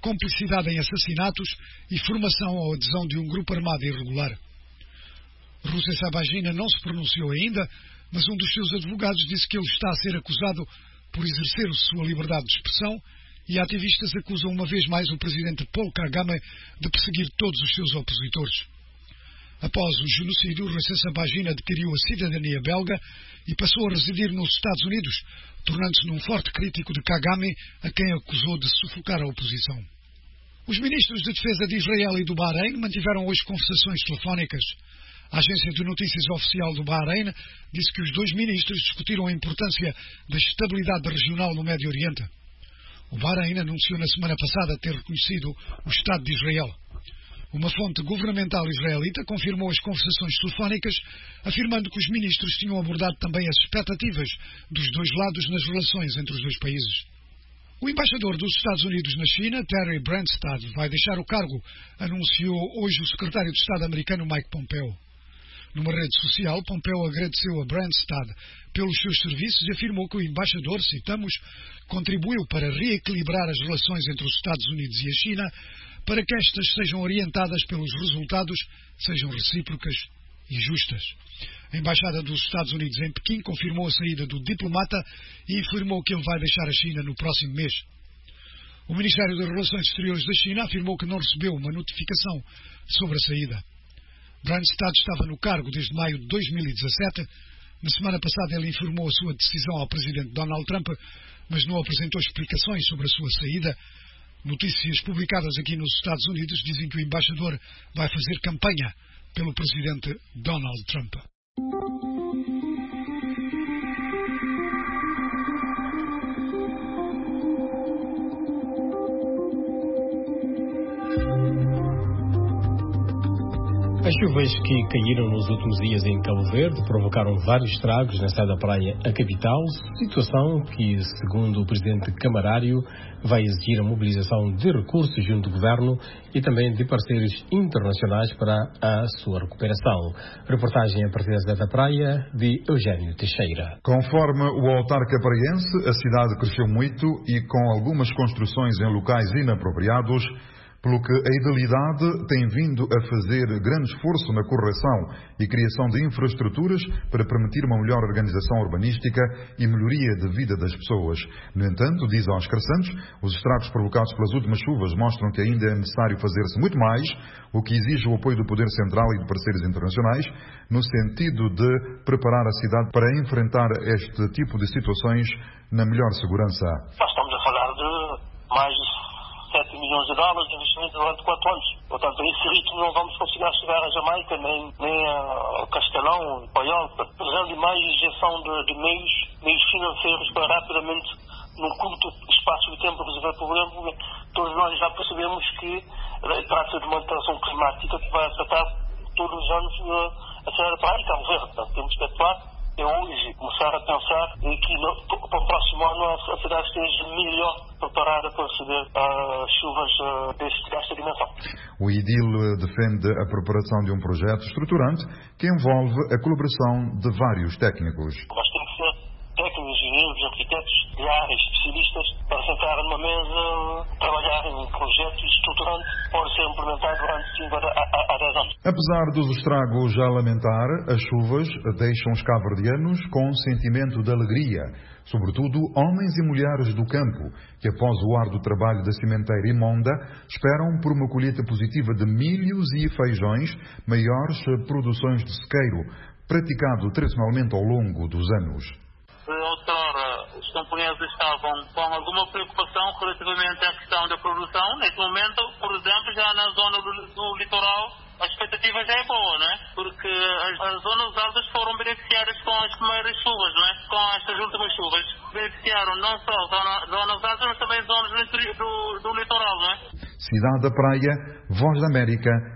complicidade em assassinatos e formação ou adesão de um grupo armado irregular. Rusesabagina não se pronunciou ainda, mas um dos seus advogados disse que ele está a ser acusado por exercer sua liberdade de expressão e ativistas acusam uma vez mais o presidente Paul Kagame de perseguir todos os seus opositores. Após o genocídio, Rusesabagina adquiriu a cidadania belga e passou a residir nos Estados Unidos, tornando-se num forte crítico de Kagame, a quem acusou de sufocar a oposição. Os ministros de defesa de Israel e do Bahrein mantiveram hoje conversações telefónicas. A agência de notícias oficial do Bahrein disse que os dois ministros discutiram a importância da estabilidade regional no Médio Oriente. O Bahrein anunciou na semana passada ter reconhecido o Estado de Israel. Uma fonte governamental israelita confirmou as conversações telefónicas, afirmando que os ministros tinham abordado também as expectativas dos dois lados nas relações entre os dois países. O embaixador dos Estados Unidos na China, Terry Branstad, vai deixar o cargo, anunciou hoje o secretário de Estado americano Mike Pompeo. Numa rede social, Pompeo agradeceu a Branstad pelos seus serviços e afirmou que o embaixador, citamos, contribuiu para reequilibrar as relações entre os Estados Unidos e a China, para que estas sejam orientadas pelos resultados, sejam recíprocas e justas. A Embaixada dos Estados Unidos em Pequim confirmou a saída do diplomata e informou que ele vai deixar a China no próximo mês. O Ministério das Relações Exteriores da China afirmou que não recebeu uma notificação sobre a saída. Branstad estava no cargo desde maio de 2017. Na semana passada ele informou a sua decisão ao presidente Donald Trump, mas não apresentou explicações sobre a sua saída. Notícias publicadas aqui nos Estados Unidos dizem que o embaixador vai fazer campanha pelo presidente Donald Trump. As chuvas que caíram nos últimos dias em Cabo Verde provocaram vários estragos na cidade da praia, a capital, situação que, segundo o presidente Camarário, vai exigir a mobilização de recursos junto do governo e também de parceiros internacionais para a sua recuperação. Reportagem a partir da cidade da praia, de Eugênio Teixeira. Conforme o autarca praiense, a cidade cresceu muito e com algumas construções em locais inapropriados, pelo que a idealidade tem vindo a fazer grande esforço na correção e criação de infraestruturas para permitir uma melhor organização urbanística e melhoria de vida das pessoas. No entanto, diz Oscar Santos, os estragos provocados pelas últimas chuvas mostram que ainda é necessário fazer-se muito mais, o que exige o apoio do Poder Central e de parceiros internacionais, no sentido de preparar a cidade para enfrentar este tipo de situações na melhor segurança. Nós estamos a falar de mais de 7 milhões de dólares de investimento durante 4 anos. Portanto, a esse ritmo não vamos conseguir chegar a Jamaica, nem a Castelão, Paiol. Precisamos de mais injeção de meios financeiros para rapidamente, num curto espaço de tempo, resolver o problema. Todos nós já percebemos que trata-se de uma alteração climática que vai afetar todos os anos a cidade da praia e Cabo Verde. Portanto, temos que atuar. É hoje começar a pensar em que para o próximo ano a cidade esteja melhor preparada para receber chuvas desta dimensão. O IDIL defende a preparação de um projeto estruturante que envolve a colaboração de vários técnicos. Nós temos que ser técnicos, engenheiros, arquitetos de áreas, especialistas, para sentar numa mesa, trabalhar em um projeto estruturante que pode ser implementado durante 5 a 10 anos. Apesar dos estragos a lamentar, as chuvas deixam os cabo-verdianos com um sentimento de alegria, sobretudo homens e mulheres do campo, que após o árduo trabalho da cimenteira imonda, esperam por uma colheita positiva de milhos e feijões, maiores produções de sequeiro, praticado tradicionalmente ao longo dos anos. Outrora, os camponeses estavam com alguma preocupação relativamente à questão da produção. Neste momento, por exemplo, já na zona do litoral, a expectativa já é boa, não é? Porque as zonas altas foram beneficiadas com as primeiras chuvas, não é? Com estas últimas chuvas. Beneficiaram não só zonas altas, mas também zonas do litoral, não é? Cidade da Praia, Voz da América,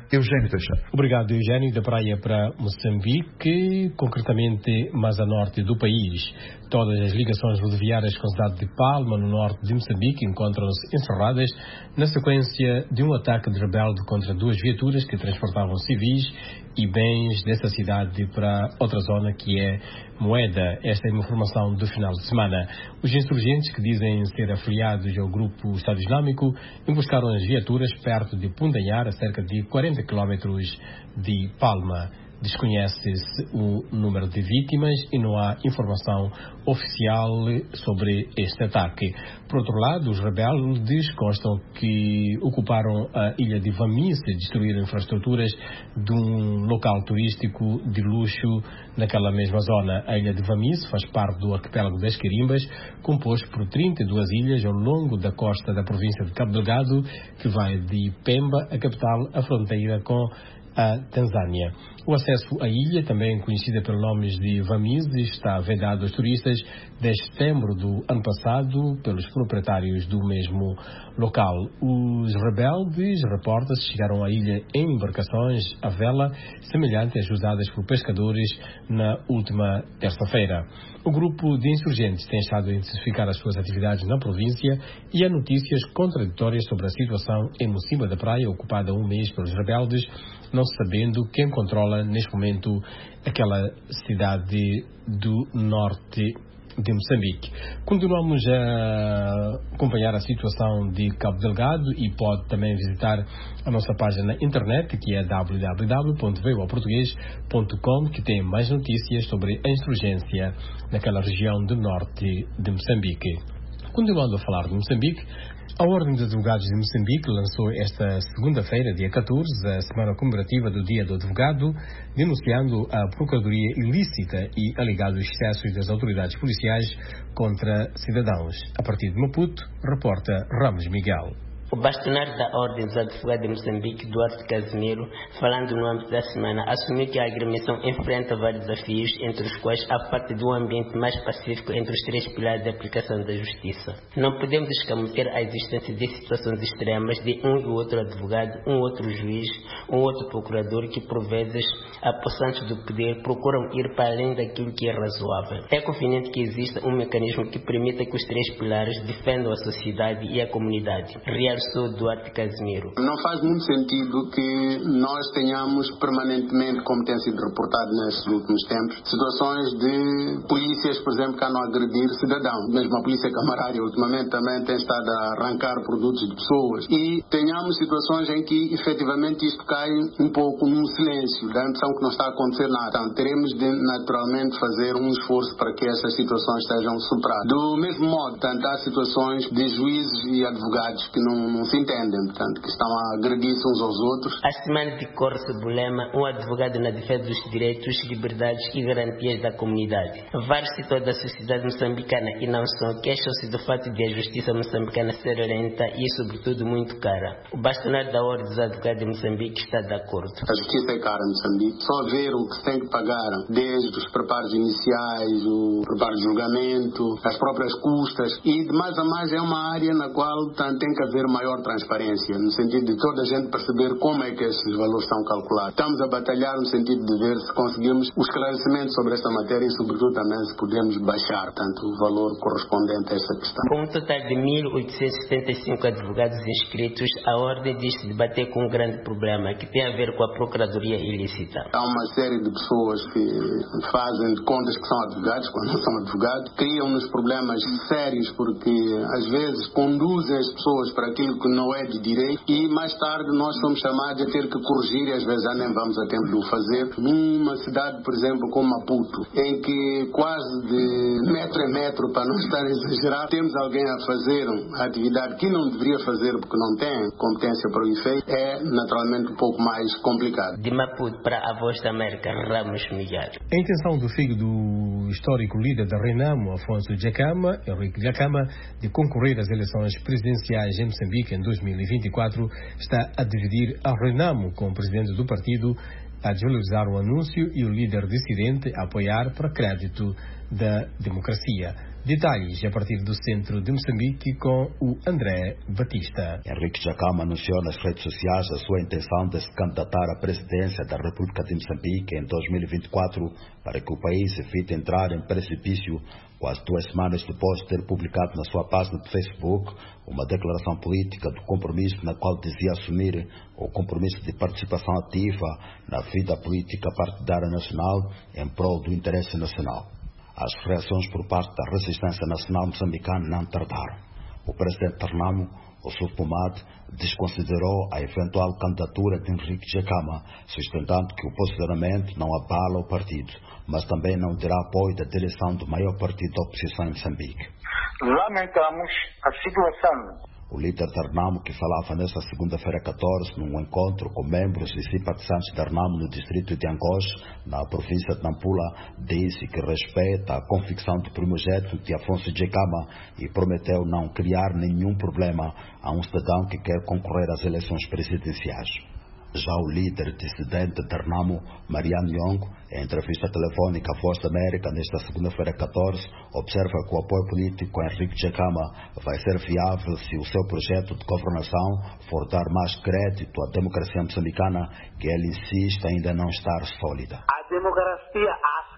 Eugênio Teixeira. Obrigado, Eugênio. Da praia para Moçambique, concretamente mais a norte do país. Todas as ligações rodoviárias com a cidade de Palma, no norte de Moçambique, encontram-se encerradas na sequência de um ataque de rebelde contra 2 viaturas que transportavam civis e bens dessa cidade para outra zona que é Moeda. Esta é uma informação do final de semana. Os insurgentes, que dizem ser afiliados ao grupo Estado Islâmico, emboscaram as viaturas perto de Pundanhar, a cerca de 40 km de Palma. Desconhece-se o número de vítimas e não há informação oficial sobre este ataque. Por outro lado, os rebeldes constam que ocuparam a ilha de Vamis e destruíram infraestruturas de um local turístico de luxo naquela mesma zona. A ilha de Vamis faz parte do arquipélago das Quirimbas, composto por 32 ilhas ao longo da costa da província de Cabo Delgado, que vai de Pemba, a capital, à fronteira com a Tanzânia. O acesso à ilha, também conhecida pelos nomes de Vamis, está vedado aos turistas desde setembro do ano passado pelos proprietários do mesmo local. Os rebeldes, reporta-se, chegaram à ilha em embarcações à vela, semelhantes às usadas por pescadores na última terça-feira. O grupo de insurgentes tem estado a intensificar as suas atividades na província e há notícias contraditórias sobre a situação em Mocimba da Praia, ocupada há um mês pelos rebeldes, não sabendo quem controla neste momento aquela cidade do norte de Moçambique. Continuamos a acompanhar a situação de Cabo Delgado e pode também visitar a nossa página na internet, que é www.voaportugues.com, que tem mais notícias sobre a insurgência naquela região do norte de Moçambique. Continuando a falar de Moçambique, a Ordem dos Advogados de Moçambique lançou esta segunda-feira, dia 14, a semana comemorativa do Dia do Advogado, denunciando a procuradoria ilícita e alegados excessos das autoridades policiais contra cidadãos. A partir de Maputo, reporta Ramos Miguel. O bastonário da Ordem dos Advogados de Moçambique, Duarte Casimiro, falando no âmbito da semana, assumiu que a agremiação enfrenta vários desafios, entre os quais a falta de um ambiente mais pacífico entre os 3 pilares de aplicação da justiça. Não podemos escamotear a existência de situações extremas de um e outro advogado, um outro juiz, um outro procurador que, por vezes, apossantes do poder, procuram ir para além daquilo que é razoável. É conveniente que exista um mecanismo que permita que os 3 pilares defendam a sociedade e a comunidade. Sou Duarte Casimiro. Não faz muito sentido que nós tenhamos permanentemente, como tem sido reportado nesses últimos tempos, situações de polícias, por exemplo, que andam a agredir cidadãos. Mesmo a polícia camarária ultimamente também tem estado a arrancar produtos de pessoas. E tenhamos situações em que efetivamente isto cai um pouco num silêncio, dá a impressão que não está a acontecer nada. Então teremos de naturalmente fazer um esforço para que essas situações sejam superadas. Do mesmo modo, tanto há situações de juízes e advogados que não se entendem, portanto, que estão a agredir-se uns aos outros. A semana decorre-se o lema Um advogado na defesa dos direitos, liberdades e garantias da comunidade. Vários setores da sociedade moçambicana e não só queixam-se do fato de a justiça moçambicana ser lenta e, sobretudo, muito cara. O bastonário da Ordem dos Advogados de Moçambique está de acordo. A justiça é cara em Moçambique. Só ver o que se tem que pagar, desde os preparos iniciais, o preparo de julgamento, as próprias custas, e de mais a mais é uma área na qual tem que haver maior transparência, no sentido de toda a gente perceber como é que esses valores são calculados. Estamos a batalhar no sentido de ver se conseguimos o esclarecimento sobre esta matéria e, sobretudo, também se podemos baixar, tanto o valor correspondente a esta questão. Com um total de 1.875 advogados inscritos, a Ordem diz-se debater com um grande problema que tem a ver com a procuradoria ilícita. Há uma série de pessoas que fazem de contas que são advogados, quando não são advogados, criam-nos problemas sérios porque, às vezes, conduzem as pessoas para aquilo que não é de direito e mais tarde nós somos chamados a ter que corrigir e às vezes já nem vamos a tempo de o fazer. Numa cidade, por exemplo, como Maputo, em que quase de metro em metro, para não estar a exagerar, temos alguém a fazer a atividade que não deveria fazer porque não tem competência para o efeito, é naturalmente um pouco mais complicado. De Maputo para a Voz da América, Ramos Miguel. A intenção do filho do histórico líder da Renamo, Afonso Dhlakama, Henrique Dhlakama, de concorrer às eleições presidenciais em Moçambique em 2024, está a dividir a Renamo com o presidente do partido, a desvalorizar o anúncio e o líder dissidente a apoiar para crédito da democracia. Detalhes a partir do centro de Moçambique com o André Batista. Henrique Jacama anunciou nas redes sociais a sua intenção de se candidatar à presidência da República de Moçambique em 2024 para que o país evite entrar em precipício, quase 2 semanas depois de ter publicado na sua página de Facebook uma declaração política do compromisso na qual dizia assumir o compromisso de participação ativa na vida política partidária nacional em prol do interesse nacional. As reações por parte da resistência nacional moçambicana não tardaram. O presidente Ternamo, o Sulpomad, desconsiderou a eventual candidatura de Henrique Jacama, sustentando que o posicionamento não abala o partido, mas também não terá apoio da direção do maior partido da oposição em Moçambique. Lamentamos a situação. O líder Ternamo, que falava nesta segunda-feira 14, num encontro com membros e simpatizantes de Ternamo no distrito de Angós, na província de Nampula, disse que respeita a convicção do primogênito de Afonso Jacama e prometeu não criar nenhum problema a um cidadão que quer concorrer às eleições presidenciais. Já o líder dissidente de Ternamo, Mariano Nhongo, em entrevista telefônica à Voz da América nesta segunda-feira 14, observa que o apoio político a Henrique Jacama vai ser viável se o seu projeto de governação for dar mais crédito à democracia moçambicana, que ele insiste ainda não estar sólida. A democracia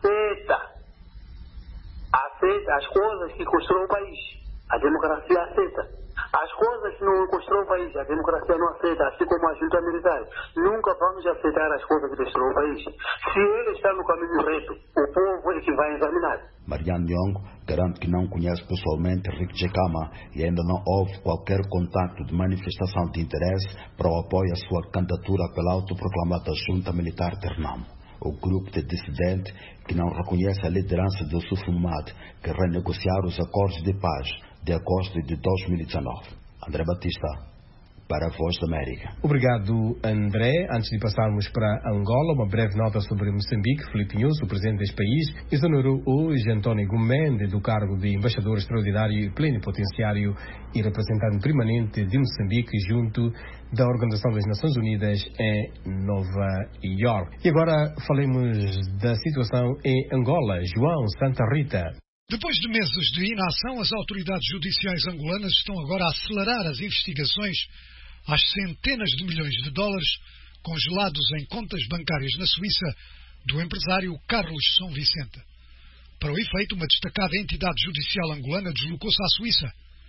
aceita as coisas que construiu o país. A democracia aceita. As coisas que não construíram o país, a democracia não aceita, assim como a junta militar. Nunca vamos aceitar as coisas que destruíram o país. Se ele está no caminho reto, o povo é que vai examinar. Mariano Nhongo garante que não conhece pessoalmente Henrique Jacama e ainda não houve qualquer contato de manifestação de interesse para o apoio à sua candidatura pela autoproclamada junta militar Ternamo. O grupo de dissidente que não reconhece a liderança do Sulpomad, que renegociar os acordos de paz de agosto de 2019. André Batista, para a Voz da América. Obrigado, André. Antes de passarmos para Angola, uma breve nota sobre Moçambique. Filipe Nunes, o presidente deste país, exonerou hoje António Gumende do cargo de embaixador extraordinário, plenipotenciário e representante permanente de Moçambique junto da Organização das Nações Unidas em Nova Iorque. E agora falemos da situação em Angola. João Santa Rita. Depois de meses de inação, as autoridades judiciais angolanas estão agora a acelerar as investigações às centenas de milhões de dólares congelados em contas bancárias na Suíça do empresário Carlos São Vicente. Para o efeito, uma destacada entidade judicial angolana deslocou-se à Suíça.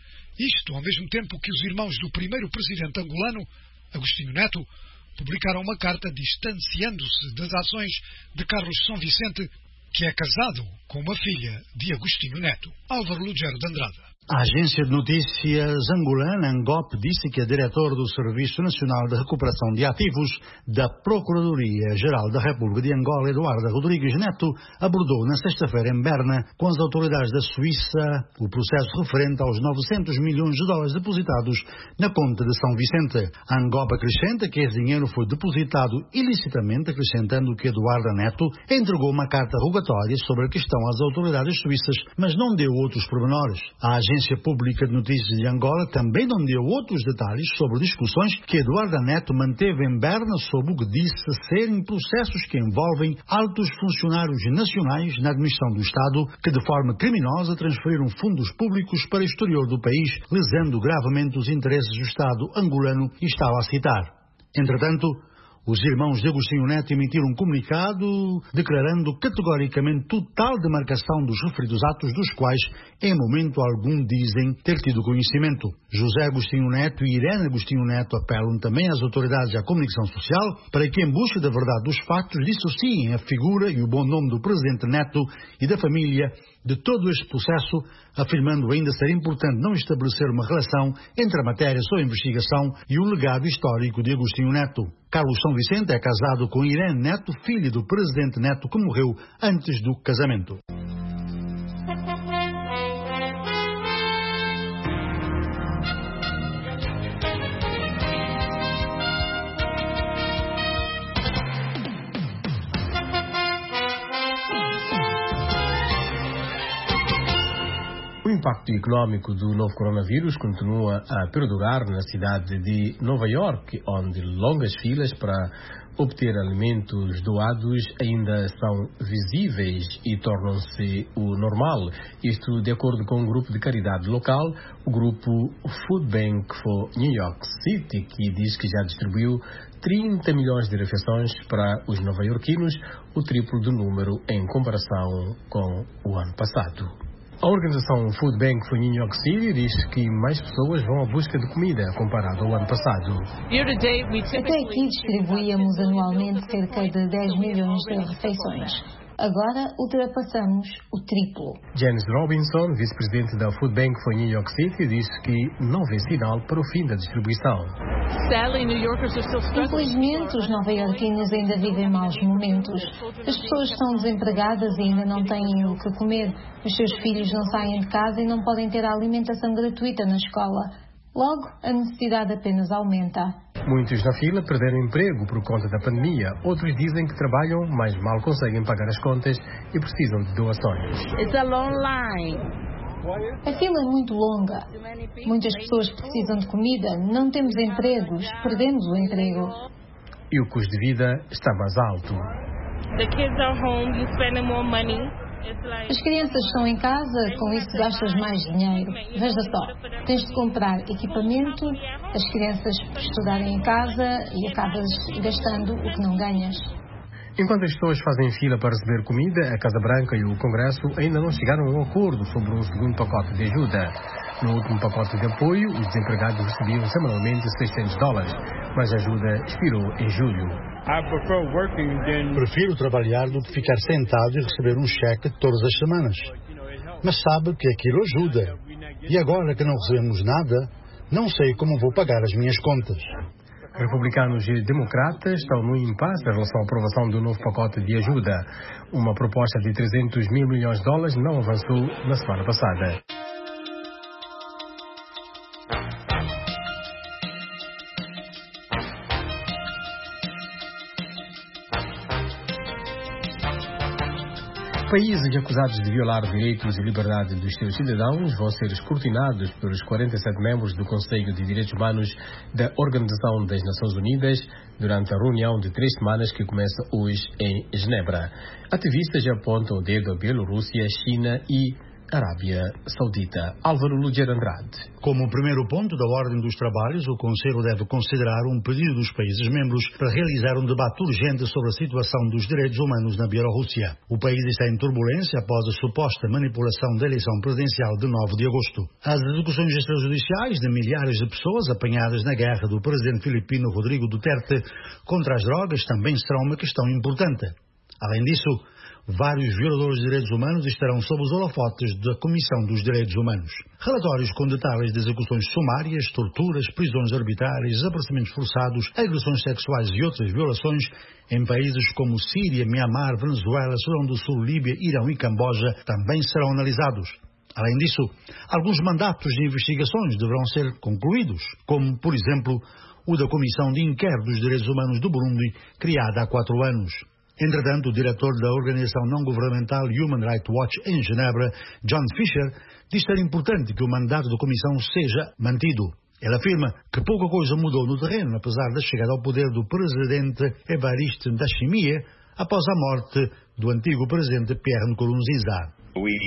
Isto ao mesmo tempo que os irmãos do primeiro presidente angolano, Agostinho Neto, publicaram uma carta distanciando-se das ações de Carlos São Vicente, que é casado com uma filha de Agostinho Neto. Álvaro Lugero de Andrade. A agência de notícias angolana, ANGOP, disse que a diretora do Serviço Nacional de Recuperação de Ativos da Procuradoria-Geral da República de Angola, Eduarda Rodrigues Neto, abordou na sexta-feira em Berna, com as autoridades da Suíça, o processo referente aos 900 milhões de dólares depositados na conta de São Vicente. A ANGOP acrescenta que esse dinheiro foi depositado ilicitamente, acrescentando que Eduarda Neto entregou uma carta rogatória sobre a questão às autoridades suíças, mas não deu outros pormenores. A Agência Pública de Notícias de Angola também não deu outros detalhes sobre discussões que Eduarda Neto manteve em Berna sobre o que disse serem processos que envolvem altos funcionários nacionais na administração do Estado que de forma criminosa transferiram fundos públicos para o exterior do país, lesando gravemente os interesses do Estado angolano, e estava a citar. Entretanto, os irmãos de Agostinho Neto emitiram um comunicado declarando categoricamente total demarcação dos referidos atos, dos quais, em momento algum, dizem ter tido conhecimento. José Agostinho Neto e Irene Agostinho Neto apelam também às autoridades da comunicação social para que, em busca da verdade dos factos, dissociem a figura e o bom nome do presidente Neto e da família de todo este processo, afirmando ainda ser importante não estabelecer uma relação entre a matéria sob investigação e o legado histórico de Agostinho Neto. Carlos São Vicente é casado com Irene Neto, filha do presidente Neto, que morreu antes do casamento. O impacto económico do novo coronavírus continua a perdurar na cidade de Nova Iorque, onde longas filas para obter alimentos doados ainda são visíveis e tornam-se o normal. Isto de acordo com um grupo de caridade local, o grupo Food Bank for New York City, que diz que já distribuiu 30 milhões de refeições para os nova-iorquinos, o triplo do número em comparação com o ano passado. A organização Food Bank for New York City diz que mais pessoas vão à busca de comida comparado ao ano passado. Até aqui distribuíamos anualmente cerca de 10 milhões de refeições. Agora ultrapassamos o triplo. Janice Robinson, vice-presidente da Food Bank for New York City, disse que não vê sinal para o fim da distribuição. Infelizmente, os nova-iorquinos ainda vivem maus momentos. As pessoas estão desempregadas e ainda não têm o que comer. Os seus filhos não saem de casa e não podem ter a alimentação gratuita na escola. Logo, a necessidade apenas aumenta. Muitos na fila perderam emprego por conta da pandemia. Outros dizem que trabalham, mas mal conseguem pagar as contas e precisam de doações. A fila é muito longa. Muitas pessoas precisam de comida. Não temos empregos. Perdemos o emprego. E o custo de vida está mais alto. As crianças estão em casa, com isso gastas mais dinheiro. Veja só, tens de comprar equipamento, as crianças estudarem em casa e acabas gastando o que não ganhas. Enquanto as pessoas fazem fila para receber comida, a Casa Branca e o Congresso ainda não chegaram a um acordo sobre um segundo pacote de ajuda. No último pacote de apoio, os desempregados recebiam semanalmente $600, mas a ajuda expirou em julho. Prefiro trabalhar do que ficar sentado e receber um cheque todas as semanas. Mas sabe que aquilo ajuda. E agora que não recebemos nada, não sei como vou pagar as minhas contas. Republicanos e democratas estão no impasse em relação à aprovação do novo pacote de ajuda. Uma proposta de $300 mil milhões não avançou na semana passada. Países acusados de violar direitos e liberdades dos seus cidadãos vão ser escrutinados pelos 47 membros do Conselho de Direitos Humanos da Organização das Nações Unidas durante a reunião de 3 semanas que começa hoje em Genebra. Ativistas apontam o dedo à Bielorrússia, China e Arábia Saudita. Álvaro Luger Andrade. Como primeiro ponto da ordem dos trabalhos, o Conselho deve considerar um pedido dos países membros para realizar um debate urgente sobre a situação dos direitos humanos na Bielorrússia. O país está em turbulência após a suposta manipulação da eleição presidencial de 9 de agosto. As execuções extrajudiciais de milhares de pessoas apanhadas na guerra do presidente filipino Rodrigo Duterte contra as drogas também serão uma questão importante. Além disso, vários violadores de direitos humanos estarão sob os holofotes da Comissão dos Direitos Humanos. Relatórios com detalhes de execuções sumárias, torturas, prisões arbitrárias, desaparecimentos forçados, agressões sexuais e outras violações em países como Síria, Mianmar, Venezuela, Sudão do Sul, Líbia, Irão e Camboja também serão analisados. Além disso, alguns mandatos de investigações deverão ser concluídos, como, por exemplo, o da Comissão de Inquérito dos Direitos Humanos do Burundi, criada há 4 anos. Entretanto, o diretor da organização não-governamental Human Rights Watch em Genebra, John Fisher, diz ser importante que o mandato da comissão seja mantido. Ele afirma que pouca coisa mudou no terreno, apesar da chegada ao poder do presidente Evariste Ndayishimiye após a morte do antigo presidente Pierre Nkurunziza.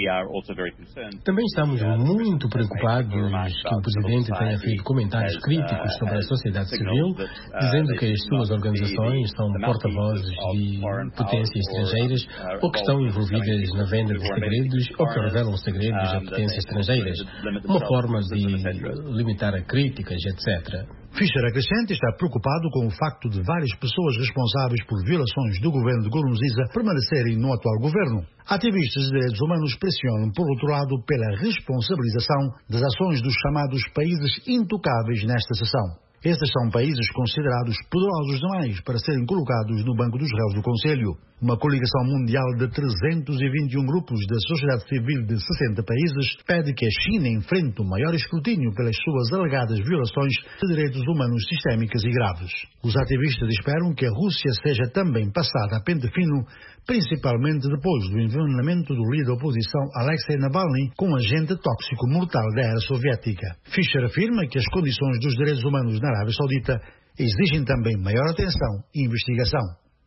Também estamos muito preocupados que o Presidente tenha feito comentários críticos sobre a sociedade civil, dizendo que as suas organizações são porta-vozes de potências estrangeiras ou que estão envolvidas na venda de segredos ou que revelam segredos a potências estrangeiras, uma forma de limitar a críticas, etc. Fischer acrescenta estar preocupado com o facto de várias pessoas responsáveis por violações do governo de Nkurunziza permanecerem no atual governo. Ativistas de direitos humanos pressionam, por outro lado, pela responsabilização das ações dos chamados países intocáveis nesta sessão. Estes são países considerados poderosos demais para serem colocados no banco dos réus do Conselho. Uma coligação mundial de 321 grupos da sociedade civil de 60 países pede que a China enfrente o maior escrutínio pelas suas alegadas violações de direitos humanos sistémicas e graves. Os ativistas esperam que a Rússia seja também passada a pente fino, principalmente depois do envenenamento do líder da oposição Alexei Navalny com um agente tóxico mortal da era soviética. Fischer afirma que as condições dos direitos humanos na Arábia Saudita exigem também maior atenção e investigação.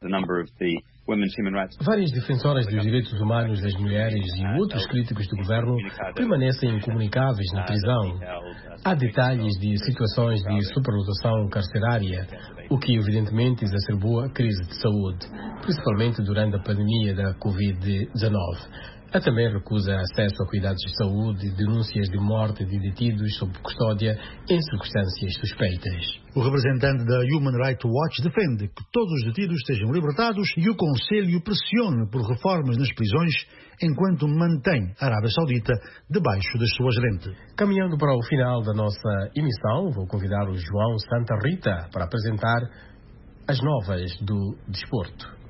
Várias defensoras dos direitos humanos das mulheres e outros críticos do governo permanecem incomunicáveis na prisão. Há detalhes de situações de superlotação carcerária, o que evidentemente exacerbou a crise de saúde, principalmente durante a pandemia da Covid-19. Há também recusa acesso a cuidados de saúde e denúncias de morte de detidos sob custódia em circunstâncias suspeitas. O representante da Human Rights Watch defende que todos os detidos sejam libertados e o Conselho pressione por reformas nas prisões enquanto mantém a Arábia Saudita debaixo das suas lentes. Caminhando para o final da nossa emissão, vou convidar o João Santa Rita para apresentar as novas do desporto.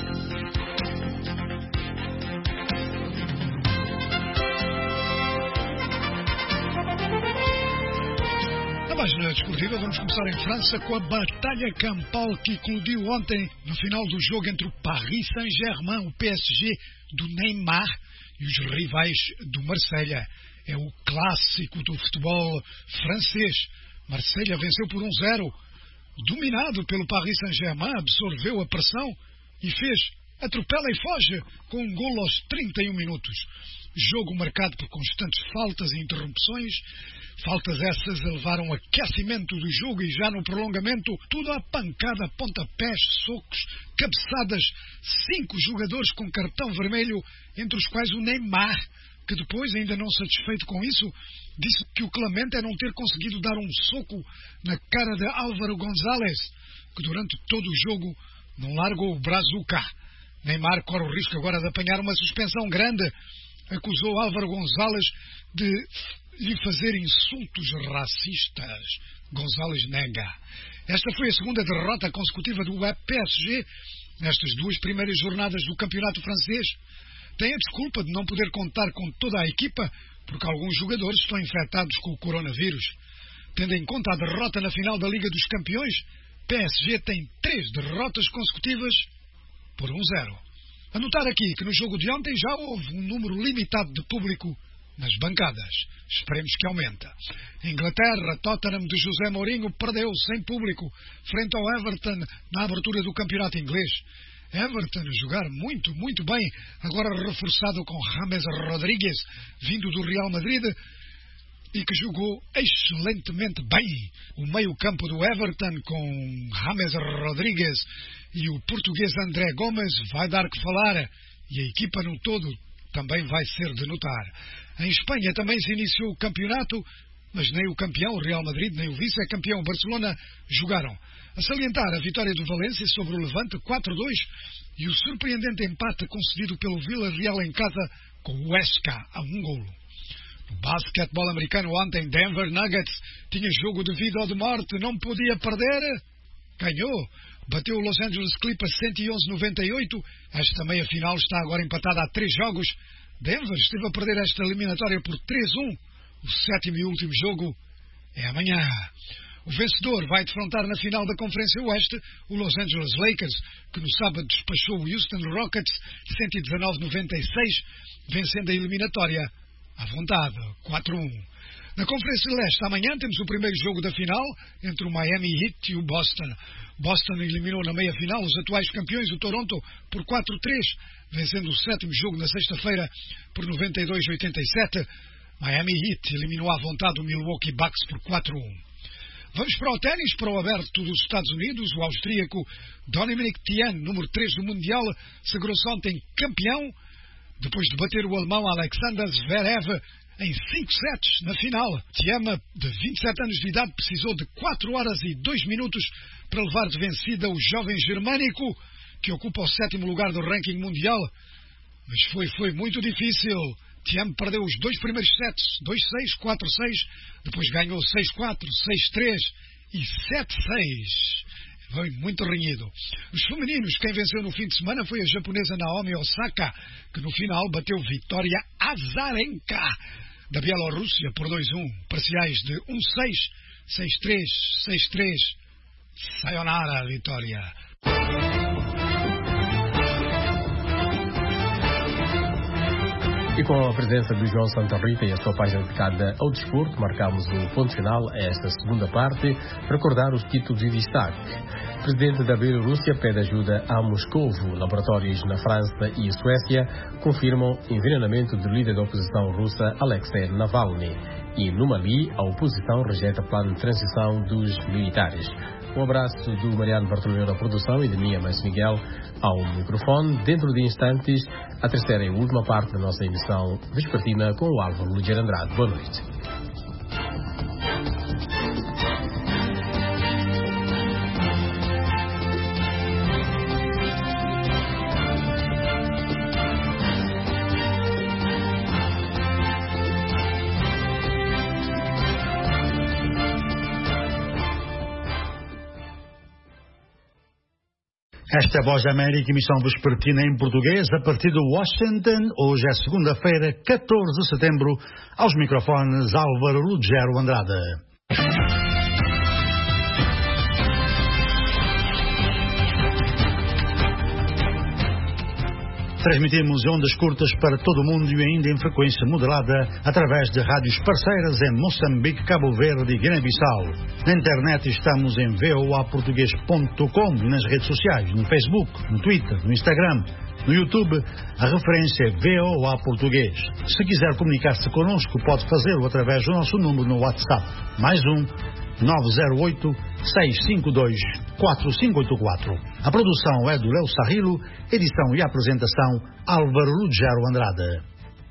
Na página desportiva vamos começar em França com a batalha campal que eclodiu ontem no final do jogo entre o Paris Saint-Germain, o PSG do Neymar e os rivais do Marselha. É o clássico do futebol francês. Marselha venceu por 1-0. Dominado pelo Paris Saint-Germain, absorveu a pressão e fez atropela e foge com um golo aos 31 minutos. Jogo marcado por constantes faltas e interrupções. Faltas essas levaram ao aquecimento do jogo e já no prolongamento, tudo à pancada, pontapés, socos, cabeçadas. 5 jogadores com cartão vermelho, entre os quais o Neymar, que depois, ainda não satisfeito com isso, disse que o que lamenta é não ter conseguido dar um soco na cara de Álvaro González, que durante todo o jogo não largou o brazuca. Neymar corre o risco agora de apanhar uma suspensão grande. Acusou Álvaro González de lhe fazer insultos racistas. González nega. Esta foi a segunda derrota consecutiva do PSG nestas 2 primeiras jornadas do campeonato francês. Tem a desculpa de não poder contar com toda a equipa porque alguns jogadores estão infectados com o coronavírus. Tendo em conta a derrota na final da Liga dos Campeões, PSG tem 3 derrotas consecutivas por 1-0. Anotar aqui que no jogo de ontem já houve um número limitado de público nas bancadas. Esperemos que aumente. Em Inglaterra, Tottenham de José Mourinho perdeu sem público frente ao Everton na abertura do campeonato inglês. Everton a jogar muito, muito bem, agora reforçado com James Rodríguez, vindo do Real Madrid, e que jogou excelentemente bem. O meio-campo do Everton com James Rodríguez e o português André Gomes vai dar que falar, e a equipa no todo também vai ser de notar. Em Espanha também se iniciou o campeonato, mas nem o campeão, o Real Madrid, nem o vice-campeão, o Barcelona, jogaram. A salientar a vitória do Valência sobre o Levante 4-2 e o surpreendente empate concedido pelo Villarreal em casa com o Huesca a 1-golo. No basquetebol americano ontem, Denver Nuggets tinha jogo de vida ou de morte, não podia perder. Ganhou. Bateu o Los Angeles Clippers 111-98. Esta meia-final está agora empatada a 3 jogos. Denver esteve a perder esta eliminatória por 3-1. O 7º e último jogo é amanhã. O vencedor vai defrontar na final da Conferência Oeste o Los Angeles Lakers, que no sábado despachou o Houston Rockets 119-96, vencendo a eliminatória à vontade, 4-1. Na Conferência Leste, amanhã temos o primeiro jogo da final entre o Miami Heat e o Boston. Boston eliminou na meia-final os atuais campeões, o Toronto, por 4-3, vencendo o 7º jogo na sexta-feira por 92-87. Miami Heat eliminou à vontade o Milwaukee Bucks por 4-1. Vamos para o ténis, para o aberto dos Estados Unidos. O austríaco Dominic Thiem, número 3 do Mundial, sagrou-se ontem campeão, depois de bater o alemão Alexander Zverev em 5 sets na final. Thiem, de 27 anos de idade, precisou de 4 horas e 2 minutos para levar de vencida o jovem germânico, que ocupa o 7º lugar do ranking mundial. Mas foi muito difícil. Thiem perdeu os 2 primeiros sets, 2-6, 4-6, depois ganhou 6-4, 6-3 e 7-6. Foi muito renhido. Os femininos, quem venceu no fim de semana foi a japonesa Naomi Osaka, que no final bateu Vitória Azarenka, da Bielorrússia, por 2-1. Parciais de 1-6, 6-3, 6-3. Sayonara, Vitória. E com a presença do João Santa Rita e a sua página dedicada ao desporto, marcamos o ponto final a esta segunda parte, para recordar os títulos em destaque. O presidente da Bielorrússia pede ajuda a Moscovo. Laboratórios na França e Suécia confirmam envenenamento do líder da oposição russa, Alexei Navalny. E no Mali, a oposição rejeita plano de transição dos militares. Um abraço do Mariano Bartolomeu na produção e de mim, Amancio Miguel, ao microfone. Dentro de instantes, a terceira e última parte da nossa emissão vespertina com o Álvaro Ligeiro Andrade. Boa noite. Esta é a Voz da América, emissão vespertina em português, a partir de Washington. Hoje é segunda-feira, 14 de setembro. Aos microfones, Álvaro Lugero Andrade. Transmitimos em ondas curtas para todo o mundo e ainda em frequência moderada através de rádios parceiras em Moçambique, Cabo Verde e Guiné-Bissau. Na internet estamos em voaportugues.com e nas redes sociais, no Facebook, no Twitter, no Instagram, no YouTube. A referência é VOA Português. Se quiser comunicar-se connosco, pode fazê-lo através do nosso número no WhatsApp. Mais 908-652-4584. A produção é do Léo Sarrilo, edição e apresentação Álvaro Lugero Andrade.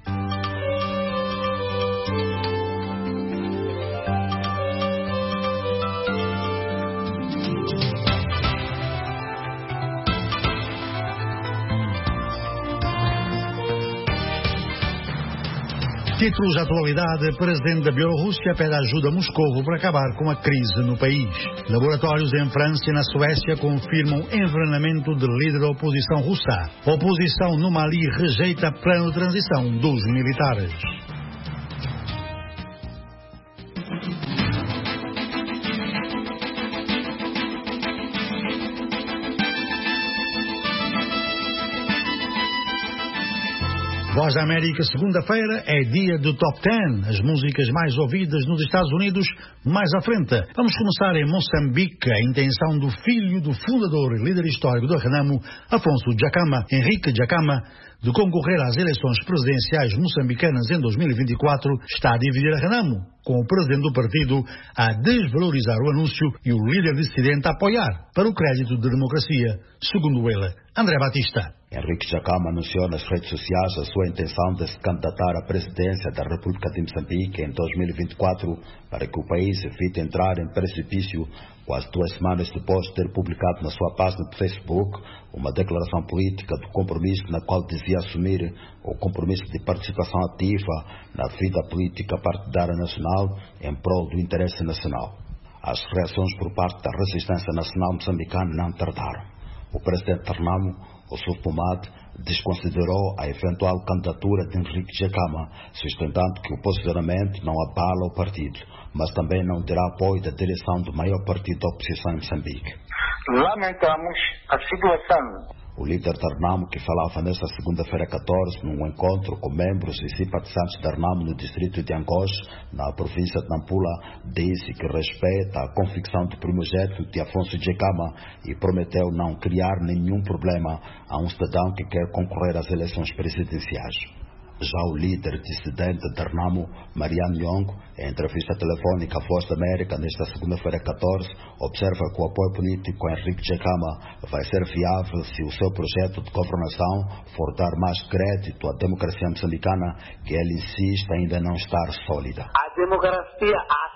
Títulos de atualidade: presidente da Bielorrússia pede ajuda a Moscovo para acabar com a crise no país. Laboratórios em França e na Suécia confirmam envenenamento de líder da oposição russa. A oposição no Mali rejeita plano de transição dos militares. Voz da América, segunda-feira, é dia do Top 10, as músicas mais ouvidas nos Estados Unidos, mais à frente. Vamos começar em Moçambique. A intenção do filho do fundador e líder histórico do Renamo, Afonso Dhlakama, Henrique Dhlakama, de concorrer às eleições presidenciais moçambicanas em 2024, está a dividir a Renamo, com o presidente do partido a desvalorizar o anúncio e o líder dissidente a apoiar, para o crédito de democracia, segundo ele, André Batista. Henrique Dhlakama anunciou nas redes sociais a sua intenção de se candidatar à presidência da República de Moçambique em 2024 para que o país evite entrar em precipício, quase 2 semanas depois de ter publicado na sua página de Facebook uma declaração política do compromisso na qual dizia assumir o compromisso de participação ativa na vida política partidária nacional em prol do interesse nacional. As reações por parte da resistência nacional moçambicana não tardaram. O presidente de Renamo, o Sulpumad, desconsiderou a eventual candidatura de Henrique Dhlakama, sustentando que o posicionamento não abala o partido, mas também não terá apoio da direção do maior partido da oposição em Moçambique. Lamentamos a situação. O líder da Renamo, que falava nesta segunda-feira 14, num encontro com membros e simpatizantes da Renamo no distrito de Angós, na província de Nampula, disse que respeita a convicção do primogênito de Afonso Dhlakama e prometeu não criar nenhum problema a um cidadão que quer concorrer às eleições presidenciais. Já o líder dissidente de Renamo, Mariano Nyong'o, em entrevista telefônica à Voz da América nesta segunda-feira 14, observa que o apoio político a Henrique Dhlakama vai ser viável se o seu projeto de governação for dar mais crédito à democracia moçambicana, que ele insiste ainda não estar sólida. A democracia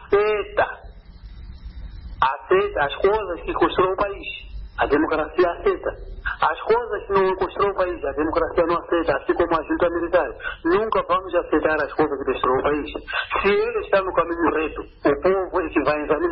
aceita as coisas que construam o país. A democracia aceita. As coisas que não construam o país, a democracia não aceita, assim como a junta militar. Nunca vamos aceitar as coisas que destruem o país. Se ele está no caminho reto, o povo é que vai examinar.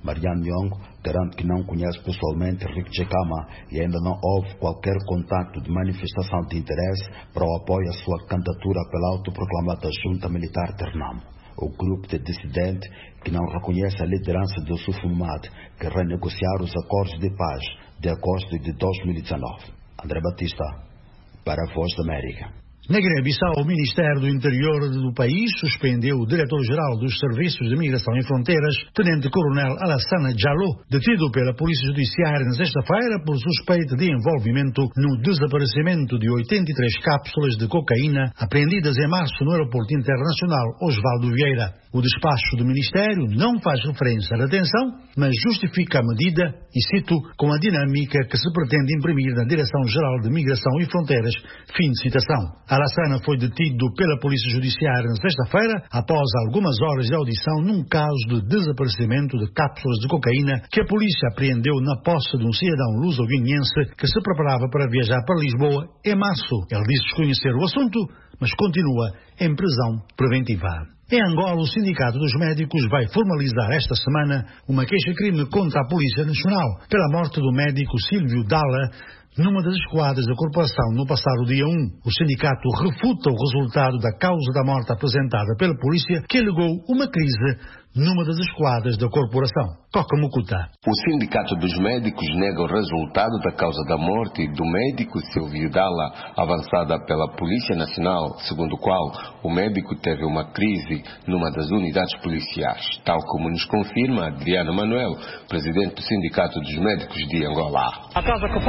Mariano Nyong'o garante que não conhece pessoalmente Riek Chekama e ainda não houve qualquer contacto de manifestação de interesse para o apoio à sua candidatura pela autoproclamada Junta Militar de Renamo. O grupo de dissidentes que não reconhece a liderança do Sufumad quer renegociar os acordos de paz de agosto de 2019. André Batista, para a Voz da América. Na Guiné-Bissau, o Ministério do Interior do país suspendeu o diretor-geral dos Serviços de Migração e Fronteiras, Tenente-Coronel Alassane Diallo, detido pela Polícia Judiciária na sexta-feira por suspeita de envolvimento no desaparecimento de 83 cápsulas de cocaína apreendidas em março no Aeroporto Internacional Osvaldo Vieira. O despacho do Ministério não faz referência à detenção, mas justifica a medida, e cito, com a dinâmica que se pretende imprimir na Direção-Geral de Migração e Fronteiras. Fim de citação. Alassane foi detido pela Polícia Judiciária na sexta-feira, após algumas horas de audição num caso de desaparecimento de cápsulas de cocaína que a polícia apreendeu na posse de um cidadão luso-guineense que se preparava para viajar para Lisboa em março. Ele disse desconhecer o assunto, mas continua em prisão preventiva. Em Angola, o Sindicato dos Médicos vai formalizar esta semana uma queixa-crime contra a Polícia Nacional pela morte do médico Silvio Dalla numa das esquadras da corporação no passado dia 1. O sindicato refuta o resultado da causa da morte apresentada pela polícia, que alegou uma crise numa das esquadras da corporação. Coca Mucuta. O Sindicato dos Médicos nega o resultado da causa da morte do médico Silvio Dalla, avançada pela Polícia Nacional, segundo o qual o médico teve uma crise numa das unidades policiais, tal como nos confirma Adriano Manuel, presidente do Sindicato dos Médicos de Angola. A causa que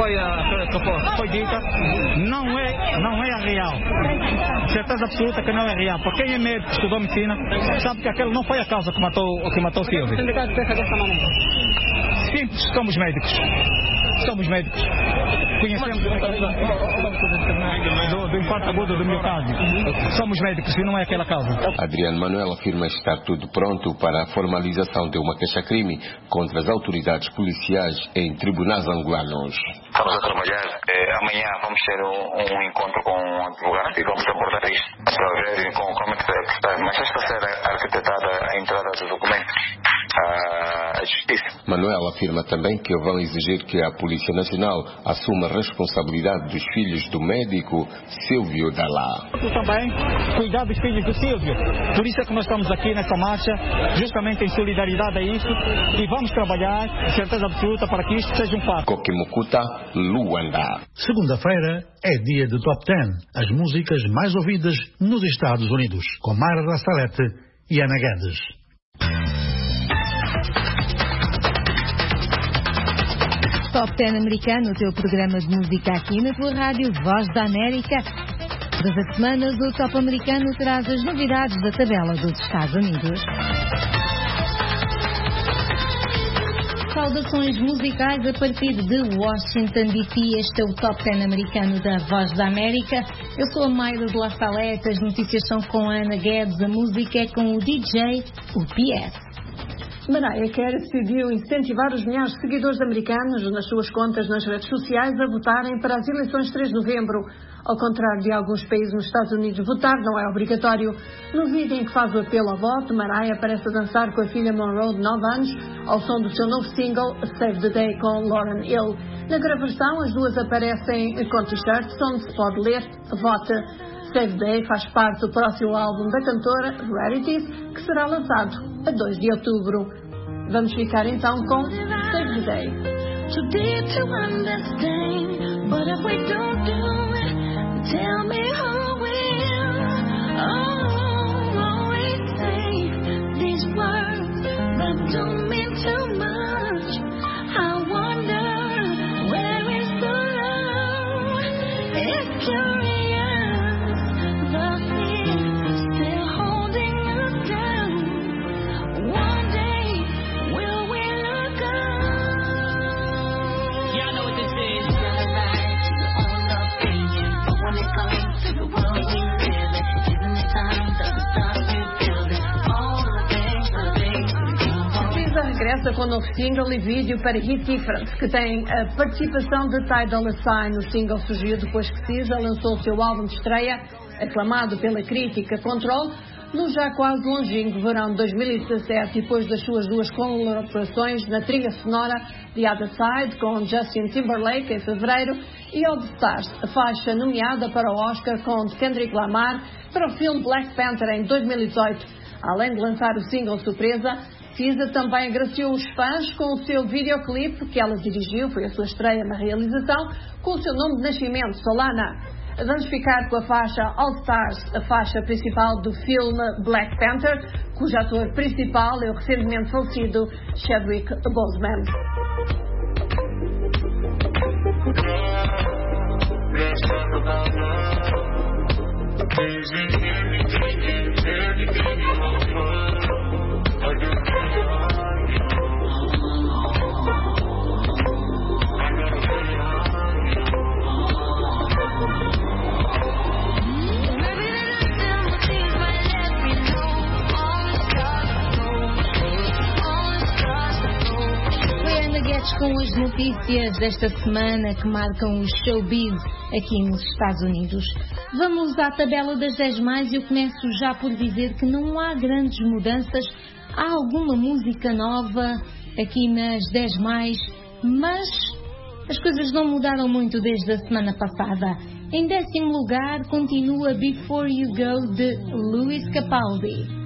foi dita não é a real. Certeza absoluta que não é real. Porque quem é médico, estudou medicina, sabe que aquela não foi a causa que matou o Silvio. O sindicato pensa dessa maneira. Simples, somos médicos. Conhecemos do infarto agudo do miocárdio. Somos médicos e não é aquela causa. Adriano Manuel afirma estar tudo pronto para a formalização de uma queixa-crime contra as autoridades policiais em tribunais angolanos. Estamos a trabalhar. Amanhã vamos ter um encontro com um advogado e vamos abordar isto para ver como é que está. Mas esta será arquitetada a entrada dos documentos à Justiça. Manuel afirma também que vão exigir que a Polícia Nacional assuma a responsabilidade dos filhos do médico Silvio Dalla. Também cuidar dos filhos do Silvio. Por isso é que nós estamos aqui nessa marcha, justamente em solidariedade a isso, e vamos trabalhar, certeza absoluta, para que isto seja um fato. Kokimukuta, Luanda. Segunda-feira é dia de Top 10, as músicas mais ouvidas nos Estados Unidos, com Mara Rassalete e Ana Guedes. Top 10 americano, o teu programa de música aqui na tua rádio Voz da América. Todas as semanas o Top americano traz as novidades da tabela dos Estados Unidos. Saudações musicais a partir de Washington DC. Este é o Top 10 americano da Voz da América. Eu sou a Mayra de La Salete, as notícias são com a Ana Guedes, a música é com o DJ, o PS. Mariah Carey decidiu incentivar os milhares de seguidores americanos nas suas contas nas redes sociais a votarem para as eleições de 3 de novembro. Ao contrário de alguns países nos Estados Unidos, votar não é obrigatório. No vídeo em que faz o apelo ao voto, Mariah aparece a dançar com a filha Monroe de 9 anos ao som do seu novo single Save the Day com Lauryn Hill. Na gravação, as duas aparecem com t-shirts onde se pode ler "Vote". Save the Day faz parte do próximo álbum da cantora, Rarities, que será lançado a 2 de outubro. Vamos ficar então com Save the Day. Too deep to understand, but if we don't do it, tell me who will. Oh, always say these words that don't mean too much. I wonder where is the love? It's curious. Regressa com o novo single e vídeo para Hit Different, que tem a participação de Ty Dolla $ign. O single surgiu depois que SZA lançou o seu álbum de estreia, aclamado pela crítica, Control. no já quase longínquo verão de 2017, depois das suas duas colaborações na trilha sonora The Other Side com Justin Timberlake em fevereiro e All the Stars, a faixa nomeada para o Oscar com Kendrick Lamar para o filme Black Panther em 2018. Além de lançar o single surpresa, SZA também agraciou os fãs com o seu videoclipe que ela dirigiu, foi a sua estreia na realização, com o seu nome de nascimento, Solana. Vamos ficar com a faixa All Stars, a faixa principal do filme Black Panther, cujo ator principal é o recentemente falecido Chadwick Boseman. Com as notícias desta semana que marcam o showbiz aqui nos Estados Unidos. Vamos à tabela das 10 mais e eu começo já por dizer que não há grandes mudanças. Há alguma música nova aqui nas 10 mais, mas as coisas não mudaram muito desde a semana passada. Em 10º lugar continua Before You Go de Luis Capaldi.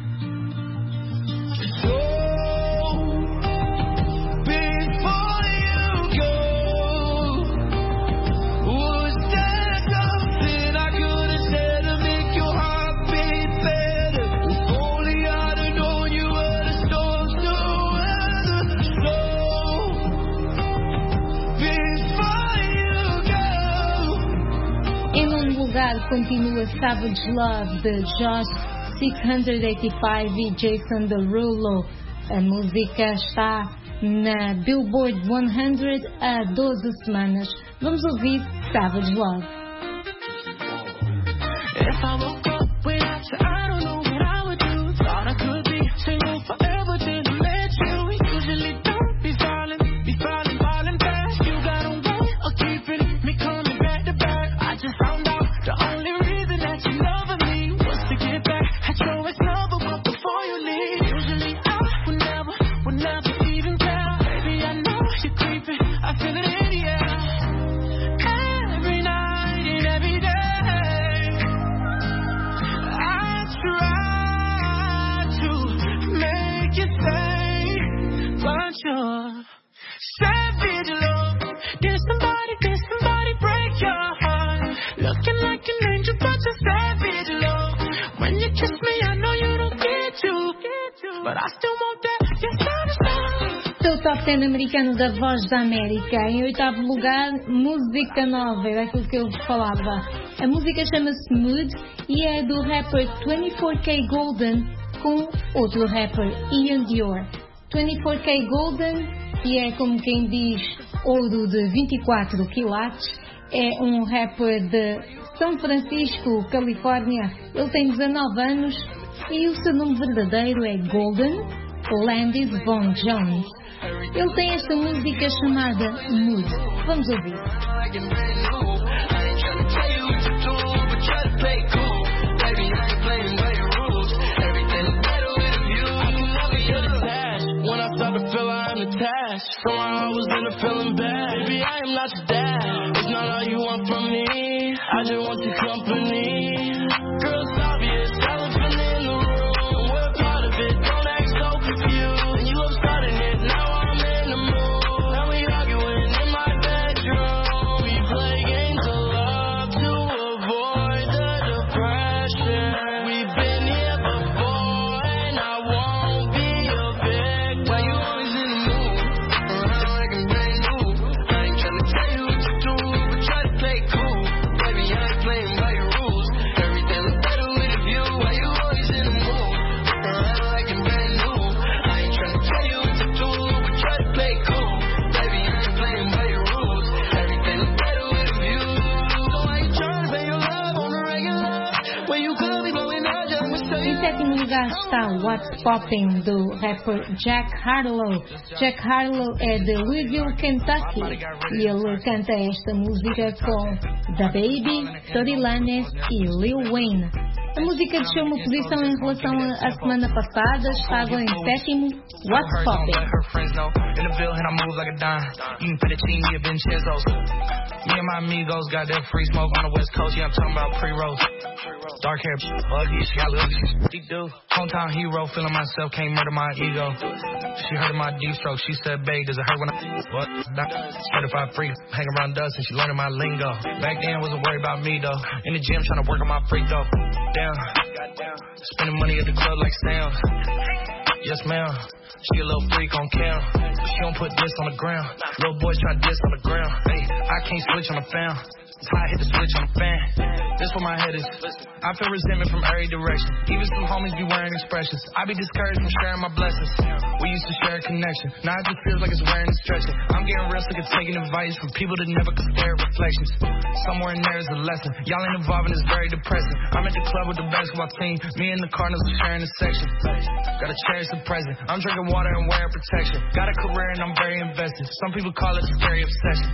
Continua Savage Love de Josh 685 e Jason Derulo. A música está na Billboard 100 há 12 semanas. Vamos ouvir Savage Love. Seu top 10 americano da Voz da América. Em 8º lugar, música nova, é aquilo que eu vos falava. A música chama-se Mood e é do rapper 24K Golden com outro rapper, Ian Dior. 24K Golden, que é como quem diz ouro de 24 quilates, é um rapper de São Francisco, Califórnia. Ele tem 19 anos e o seu nome verdadeiro é Golden Landis Von Jones. Ele tem esta música chamada Mood. Vamos ouvir. Somehow I was in a feeling bad. Baby, I am not your dad. It's not all you want from me. I just want your company. Girl, it's obvious, elephant in the room. We're part of it, don't act so confused. You love starting it, now I'm in the mood. Now we arguing in my bedroom. We play games of love to avoid the depression. We've been here before and I won't be a victim. Why you always in the mood? Está What's Poppin' do rapper Jack Harlow. Jack Harlow é de Louisville, Kentucky e ele canta esta música com DaBaby, Tory Lanez e Lil Wayne. A música desceu uma posição em relação à semana passada, estava em sétimo. What's Poppin'? Me and my amigos got that free smoke on the West Coast. Yeah, I'm talking about pre-rolls. Dark hair, ugly, she got looks. She do. Hometown hero, feeling myself, can't murder my ego. She heard of my deep stroke. She said, babe, does it hurt when I what? Certified free, hang around dust, and she learning my lingo. Back then, wasn't worried about me though. In the gym, trying to work on my freak though. Damn, spending money at the club like Sam. Yes, ma'am. She a little freak on cam. She don't put this on the ground. Little boys try to diss on the ground. Hey, I can't switch on the fan. It's how I hit the switch on the fan. This where my head is. I feel resentment from every direction. Even some homies be wearing expressions. I be discouraged from sharing my blessings. We used to share a connection. Now it just feels like it's wearing and stretching. I'm getting real sick of taking advice from people that never could stare at reflections. Somewhere in there is a lesson. Y'all ain't involved and it's very depressing. I'm at the club with the basketball team. Me and the Cardinals are sharing a section. Gotta cherish the present. I'm drinking water and wearing protection. Got a career and I'm very invested. Some people call it a scary obsession.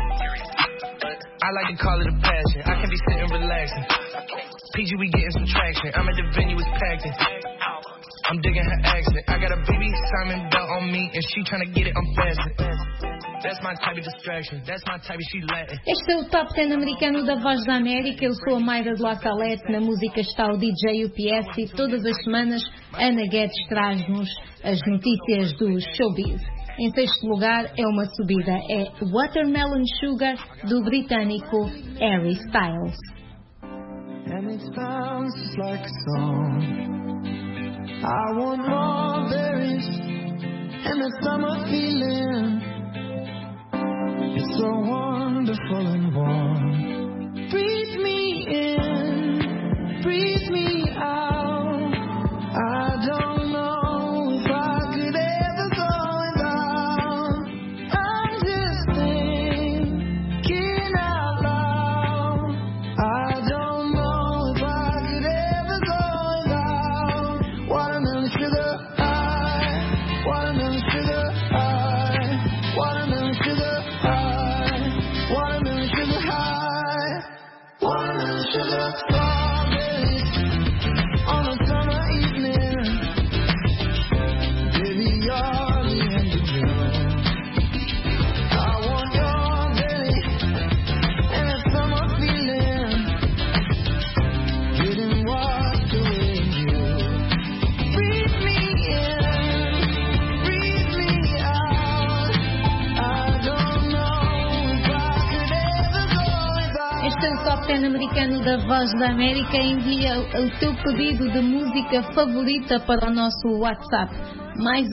I like to call it a passion. I can be sitting relaxing. PG, we getting some traction. I'm at the venue, it's packed in. I'm digging her accent. I got a BB Simon belt on me and she trying to get it unfastened. That's my type of distraction. That's my type of she Latin. Este é o Top 10 americano da Voz da América. Eu sou a Mayra de La Salette. Na música está o DJ UPS e todas as semanas Ana Guedes traz-nos as notícias do showbiz. Em sexto lugar é uma subida, é Watermelon Sugar do britânico Harry Styles. And it sounds just like a song. I want more berries and that summer feeling. It's so wonderful and warm. Breathe me in, breathe me out. I don't know if I could ever go without. I'm just thinking out loud. I don't know if I could ever go without watermelon sugar high, watermelon sugar high, watermelon sugar high, watermelon sugar high, watermelon sugar strawberries on a summer evening. Baby, you're the end of June. I want your belly and that summer feeling. Getting washed away in you. Breathe me in, breathe me out. I don't know if I could ever go without. Este é o Top 10 americano da Voz da América. Envia o teu pedido de música favorita para o nosso WhatsApp. Mais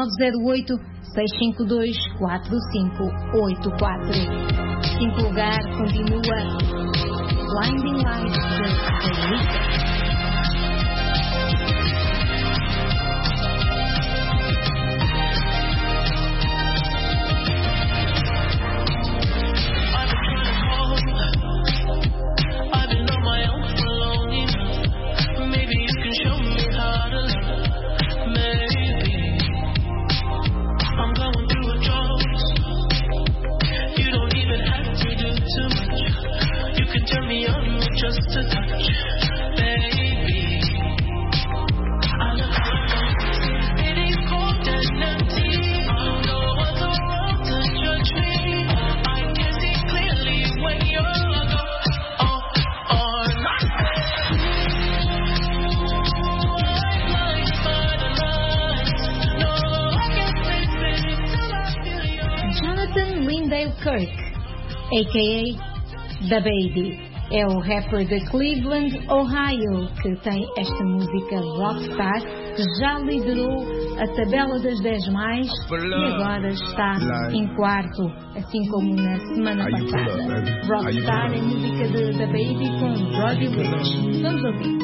908-652-4584. Quinto lugar continua Blinding Lights de Rita. I've been on my own for long enough. Maybe you can show me how to love. Maybe I'm going through a drought. You don't even have to do too much. You can turn me on with just a touch. Baby, I love you. It is cold and empty. No one's around to judge me. I can see clearly when you're gone. Jonathan Lindale Kirk, a.k.a. The Baby, é o rapper de Cleveland, Ohio, que tem esta música Rockstar, que já liderou a tabela das 10 mais e agora está em quarto, assim como na semana passada. Rockstar é música de The Baby com Roddy Ricch. Vamos ouvir.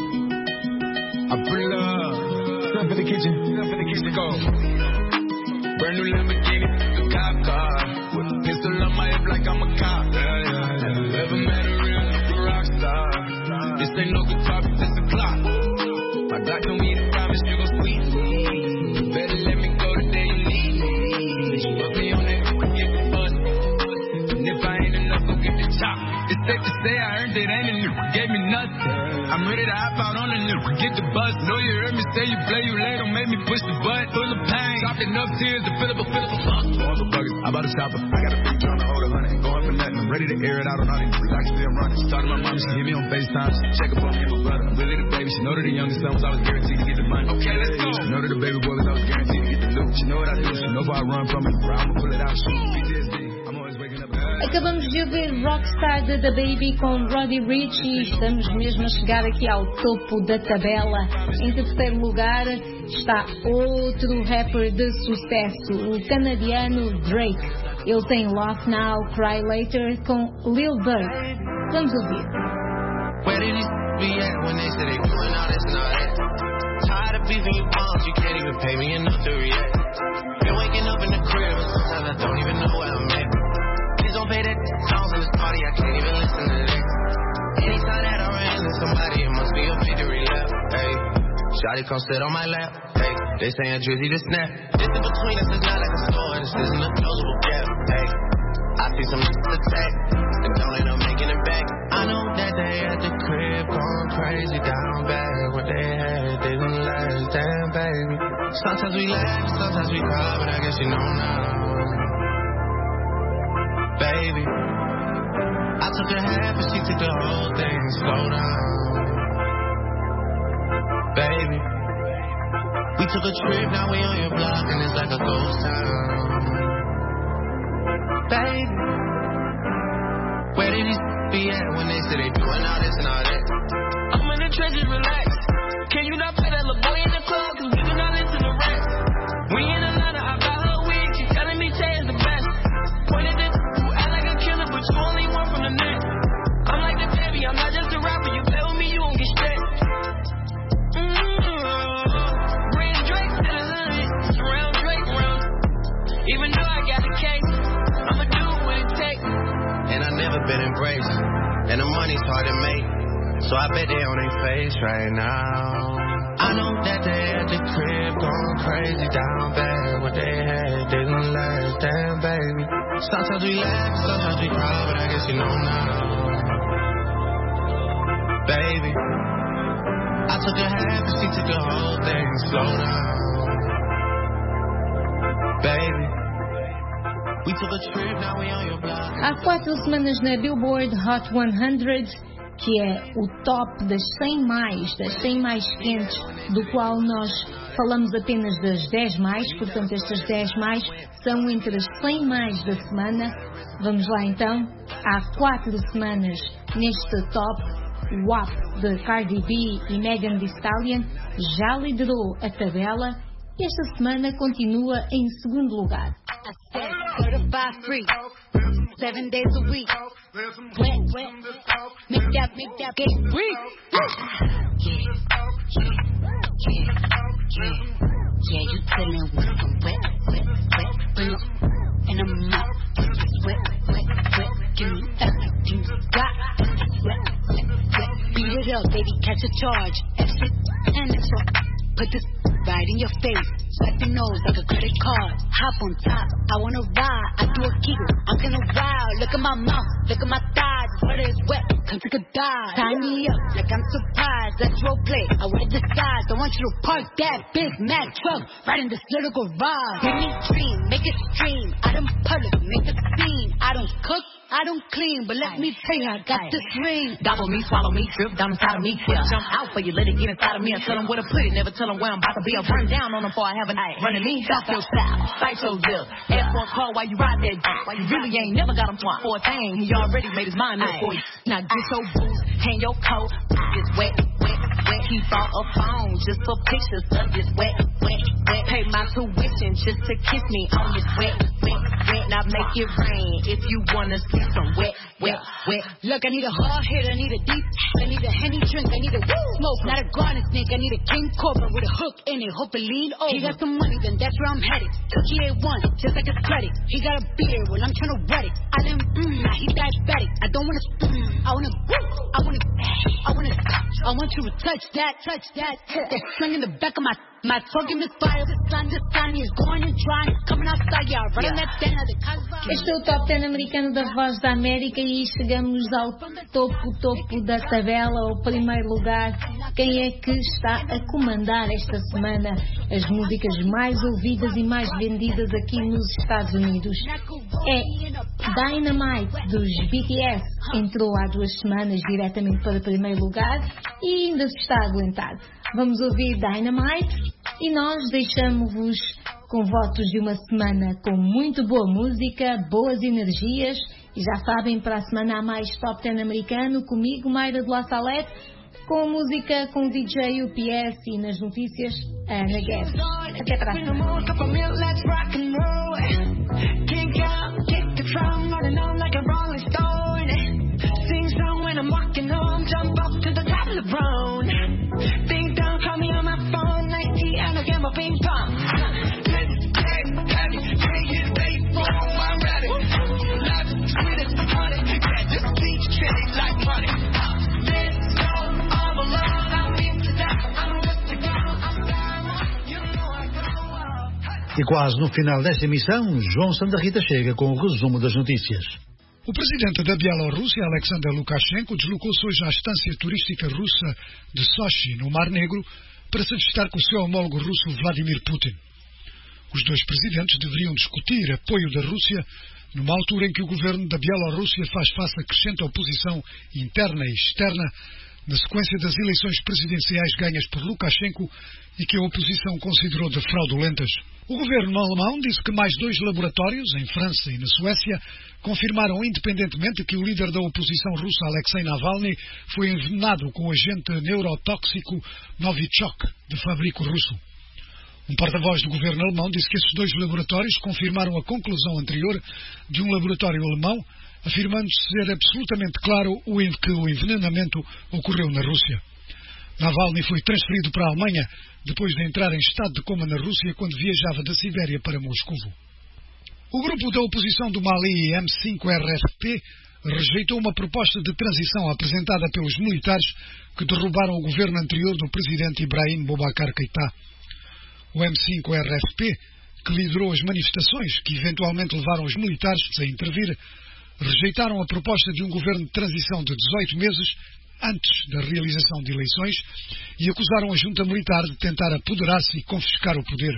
Step in the kitchen, go. Brand new Lamborghini, the cop car. With a pistol on my hip like I'm a cop. Never met a real rock star. This ain't no guitar, this a clock. My Glock told me to promise you gon' squeeze me. Better let me go the day you need me. She put me on that, get the bus. And if I ain't enough, go get the chop. It's safe to say I earned it, ain't a new, gave me nothing. I'm ready to hop out on the forget the bus. Know you heard me say you play, you late, don't make me push the button. Full of pain, dropped enough tears to fill up a fuck. Going for buggers, I bought a chopper. I got a bitch trying to hold 100, ain't going for nothing. I'm ready to air it out on all these relax, still running. She talked to my mom, she hit me on FaceTime. She check up on me and my brother. I'm really the baby, she know that the youngest son was always guaranteed to get the money. Okay, let's go. She know that the baby boy was always guaranteed to get the loot. She know what I do, she know if I run from it, I'ma pull it out, shoot. PTSD, I'm always waking up. Acabamos de ouvir Rockstar de The Baby com Roddy Ricch e estamos mesmo a chegar aqui ao topo da tabela. Em terceiro lugar está outro rapper de sucesso, o canadiano Drake. Ele tem Laugh Now, Cry Later com Lil Durk. Vamos ouvir. Where did these be at when they say they doing all this and all that? Tired of beefing you bums, you can't even pay me enough to react. Been waking up in the crib and sometimes I don't even know where I'm at. Please don't pay that songs in this party, I can't even listen to that. Anytime that I run into somebody, it must be a victory lap. Hey, shawty come sit on my lap. Hey, they saying Drizzy to snap. This in between us is not like a store, this isn't a closable gap. Hey, I see some attack and don't end up making it back. I know that they at the crib going crazy down bad. What they had didn't last, damn baby. Sometimes we laugh, sometimes we cry, but I guess you know now. Baby, I took a half and she took the whole thing. Slow down, baby. We took a trip, now we on your block and it's like a ghost town. Baby, where did these be at when they say they doing all this and all that? I'm in the trenches, relax. Can you not play that little boy in the club? Cause we do not listen to rap. We in Atlanta, I got her wig. She telling me Tay is the best. Pointed this, you act like a killer, but you only one from the net. I'm like the baby, I'm not just a rapper. You play with me, you won't get stretched. Bring Drake to the hood, surround Drake round. Even though I got the case, I'ma do what it takes. And I never been embraced, and the money's hard to make. So I bet they on their face right now. I know that they at the crib going crazy down bad. What they had didn't last, damn baby. Sometimes we laugh, sometimes we cry, but I guess you know now. Baby, I took a half and she took the whole thing. Slow down, baby. We took a trip, now we on your block. Há 4 semanas na Billboard Hot 100, que é o top das 100 mais quentes, do qual nós falamos apenas das 10 mais, portanto estas 10 mais são entre as 100 mais da semana. Vamos lá então, há 4 semanas neste top, WAP de Cardi B e Megan Thee Stallion já liderou a tabela e esta semana continua em segundo lugar. Certified free, 7 days a week. Wet, make that get free. Yeah, you tellin' with some wet. Bring up in a mouth. Wet. Give me everything you got. Wet. Beat it up, baby, catch a charge. Extra and extra. Put this right in your face. Swipe your nose like a credit card. Hop on top, I wanna ride. I do a giggle, I'm gonna wow. Look at my mouth, look at my thighs. Butter is wet, come take a dive. Tie me up like I'm surprised. Let's role play, I wear disguise. I want you to park that Big Mac truck right in this little garage. Make me dream, make it stream. I don't public, make a scene. I don't cook, I don't clean, but let me tell you, I got this ring. Gobble me, swallow me, drip down inside of me. Yeah. Jump out for you, let it get inside of me. I tell them where to put it, never tell them where I'm about to be. I'll run down on them before I have a night. Running me, off your style, bite your lip. Ask for a call while you ride that dick. While you really ain't never got him for a thing. He already made his mind up for you. Now get your boots, hang your coat. It's wet. He bought a phone just for pictures of this wet. Pay my tuition just to kiss me on this wet. Now make it rain if you wanna see some wet. Look, I need a hard hit, I need a deep, I need a Henny drink, I need a smoke, not a garnet snake, I need a king cobra with a hook in it, hope it lean over. He got some money, then that's where I'm headed. He ain't one, just like his credit. He got a beard, well I'm tryna wet it. I didn't, now he diabetic. I don't wanna, I want you to touch that. That string in the back of my trunk in this fire. This sun is going and drying, coming outside, yeah, running that thing. Este é o Top 10 americano da Voz da América e Mali, chegamos ao topo da tabela, ao primeiro lugar. Quem é que está a comandar esta semana as músicas mais ouvidas e mais vendidas aqui nos Estados Unidos? É Dynamite, dos BTS. Entrou há 2 semanas diretamente para o primeiro lugar e ainda se está a aguentar. Vamos ouvir Dynamite e nós deixamos-vos com votos de uma semana com muito boa música, boas energias. E já sabem, para a semana há mais Top 10 americano, comigo, Mayra de La Salette, com música com o DJ UPS e nas notícias, Ana Guedes. Até para a semana. E quase no final desta emissão, João Santa Rita chega com o resumo das notícias. O presidente da Bielorrússia, Alexander Lukashenko, deslocou-se hoje à estância turística russa de Sochi, no Mar Negro, para se avistar com o seu homólogo russo Vladimir Putin. Os dois presidentes deveriam discutir apoio da Rússia numa altura em que o governo da Bielorrússia faz face a crescente oposição interna e externa na sequência das eleições presidenciais ganhas por Lukashenko e que a oposição considerou de fraudulentas. O governo alemão disse que mais 2 laboratórios, em França e na Suécia, confirmaram independentemente que o líder da oposição russa, Alexei Navalny, foi envenenado com o agente neurotóxico Novichok, de fabrico russo. Um porta-voz do governo alemão disse que esses 2 laboratórios confirmaram a conclusão anterior de um laboratório alemão, afirmando ser absolutamente claro que o envenenamento ocorreu na Rússia. Navalny foi transferido para a Alemanha depois de entrar em estado de coma na Rússia quando viajava da Sibéria para Moscou. O grupo da oposição do Mali, M5-RFP, rejeitou uma proposta de transição apresentada pelos militares que derrubaram o governo anterior do presidente Ibrahim Boubacar Keïta. O M5-RFP, que liderou as manifestações que eventualmente levaram os militares a intervir, rejeitaram a proposta de um governo de transição de 18 meses antes da realização de eleições e acusaram a junta militar de tentar apoderar-se e confiscar o poder.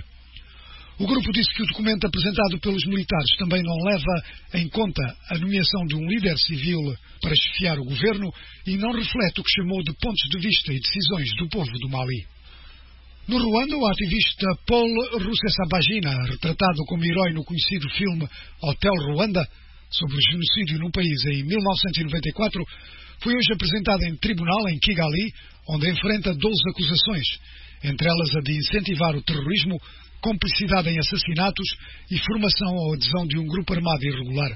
O grupo disse que o documento apresentado pelos militares também não leva em conta a nomeação de um líder civil para chefiar o governo e não reflete o que chamou de pontos de vista e decisões do povo do Mali. No Ruanda, o ativista Paul Rusesabagina, retratado como herói no conhecido filme Hotel Ruanda, sobre o genocídio no país em 1994, foi hoje apresentado em tribunal em Kigali, onde enfrenta 12 acusações, entre elas a de incentivar o terrorismo, complicidade em assassinatos e formação ou adesão de um grupo armado irregular.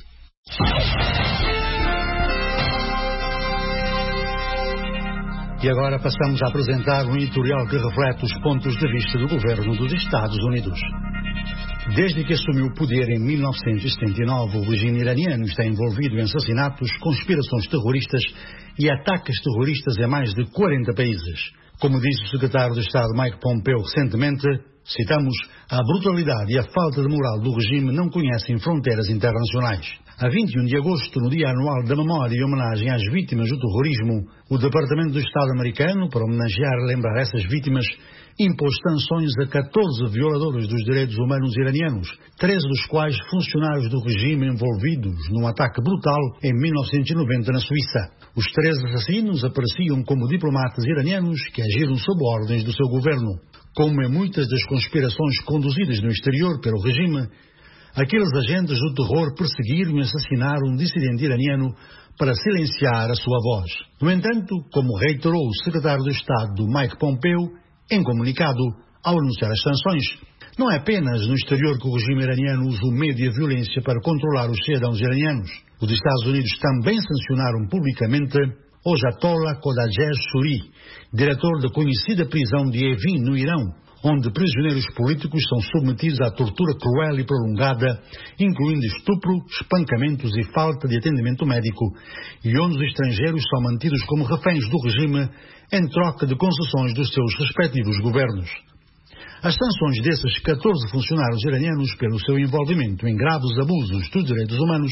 E agora passamos a apresentar um editorial que reflete os pontos de vista do governo dos Estados Unidos. Desde que assumiu o poder em 1979, o regime iraniano está envolvido em assassinatos, conspirações terroristas e ataques terroristas em mais de 40 países. Como disse o secretário de Estado Mike Pompeo recentemente, citamos, a brutalidade e a falta de moral do regime não conhecem fronteiras internacionais. A 21 de agosto, no Dia Anual da Memória e homenagem às vítimas do terrorismo, o Departamento do Estado americano, para homenagear e lembrar essas vítimas, impôs sanções a 14 violadores dos direitos humanos iranianos, 13 dos quais funcionários do regime envolvidos num ataque brutal em 1990 na Suíça. Os 13 assassinos apareciam como diplomatas iranianos que agiram sob ordens do seu governo. Como em muitas das conspirações conduzidas no exterior pelo regime, aqueles agentes do terror perseguiram e assassinaram um dissidente iraniano para silenciar a sua voz. No entanto, como reiterou o secretário de Estado Mike Pompeo, em comunicado, ao anunciar as sanções, não é apenas no exterior que o regime iraniano usa o medo e a violência para controlar os cidadãos iranianos. Os Estados Unidos também sancionaram publicamente o Ayatollah Khodajeh Shuri, diretor da conhecida prisão de Evin, no Irão, onde prisioneiros políticos são submetidos à tortura cruel e prolongada, incluindo estupro, espancamentos e falta de atendimento médico, e onde os estrangeiros são mantidos como reféns do regime em troca de concessões dos seus respectivos governos. As sanções desses 14 funcionários iranianos pelo seu envolvimento em graves abusos dos direitos humanos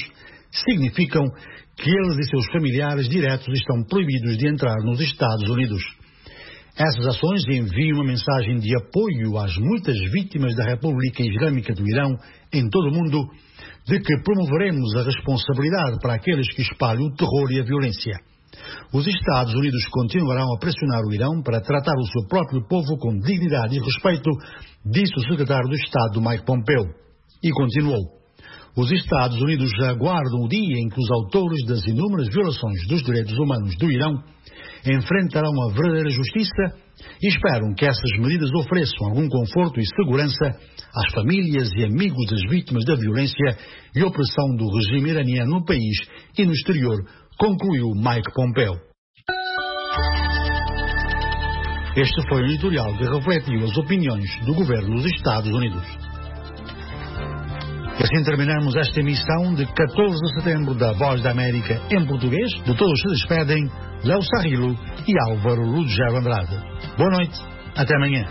significam que eles e seus familiares diretos estão proibidos de entrar nos Estados Unidos. Essas ações enviam uma mensagem de apoio às muitas vítimas da República Islâmica do Irão em todo o mundo, de que promoveremos a responsabilidade para aqueles que espalham o terror e a violência. Os Estados Unidos continuarão a pressionar o Irão para tratar o seu próprio povo com dignidade e respeito, disse o secretário de Estado Mike Pompeo. E continuou: os Estados Unidos aguardam o dia em que os autores das inúmeras violações dos direitos humanos do Irão enfrentarão a verdadeira justiça e esperam que essas medidas ofereçam algum conforto e segurança às famílias e amigos das vítimas da violência e opressão do regime iraniano no país e no exterior, concluiu Mike Pompeo. Este foi o editorial que refletiu as opiniões do governo dos Estados Unidos. E assim terminamos esta emissão de 14 de setembro da Voz da América em português. De todos se despedem Léo Sarrilo e Álvaro Ruggiero Andrade. Boa noite, até amanhã.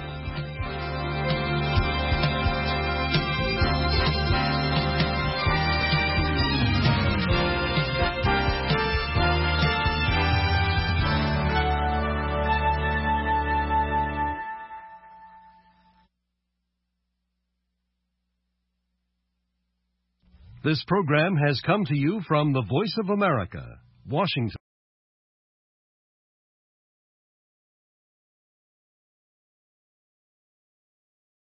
This program has come to you from the Voice of America, Washington.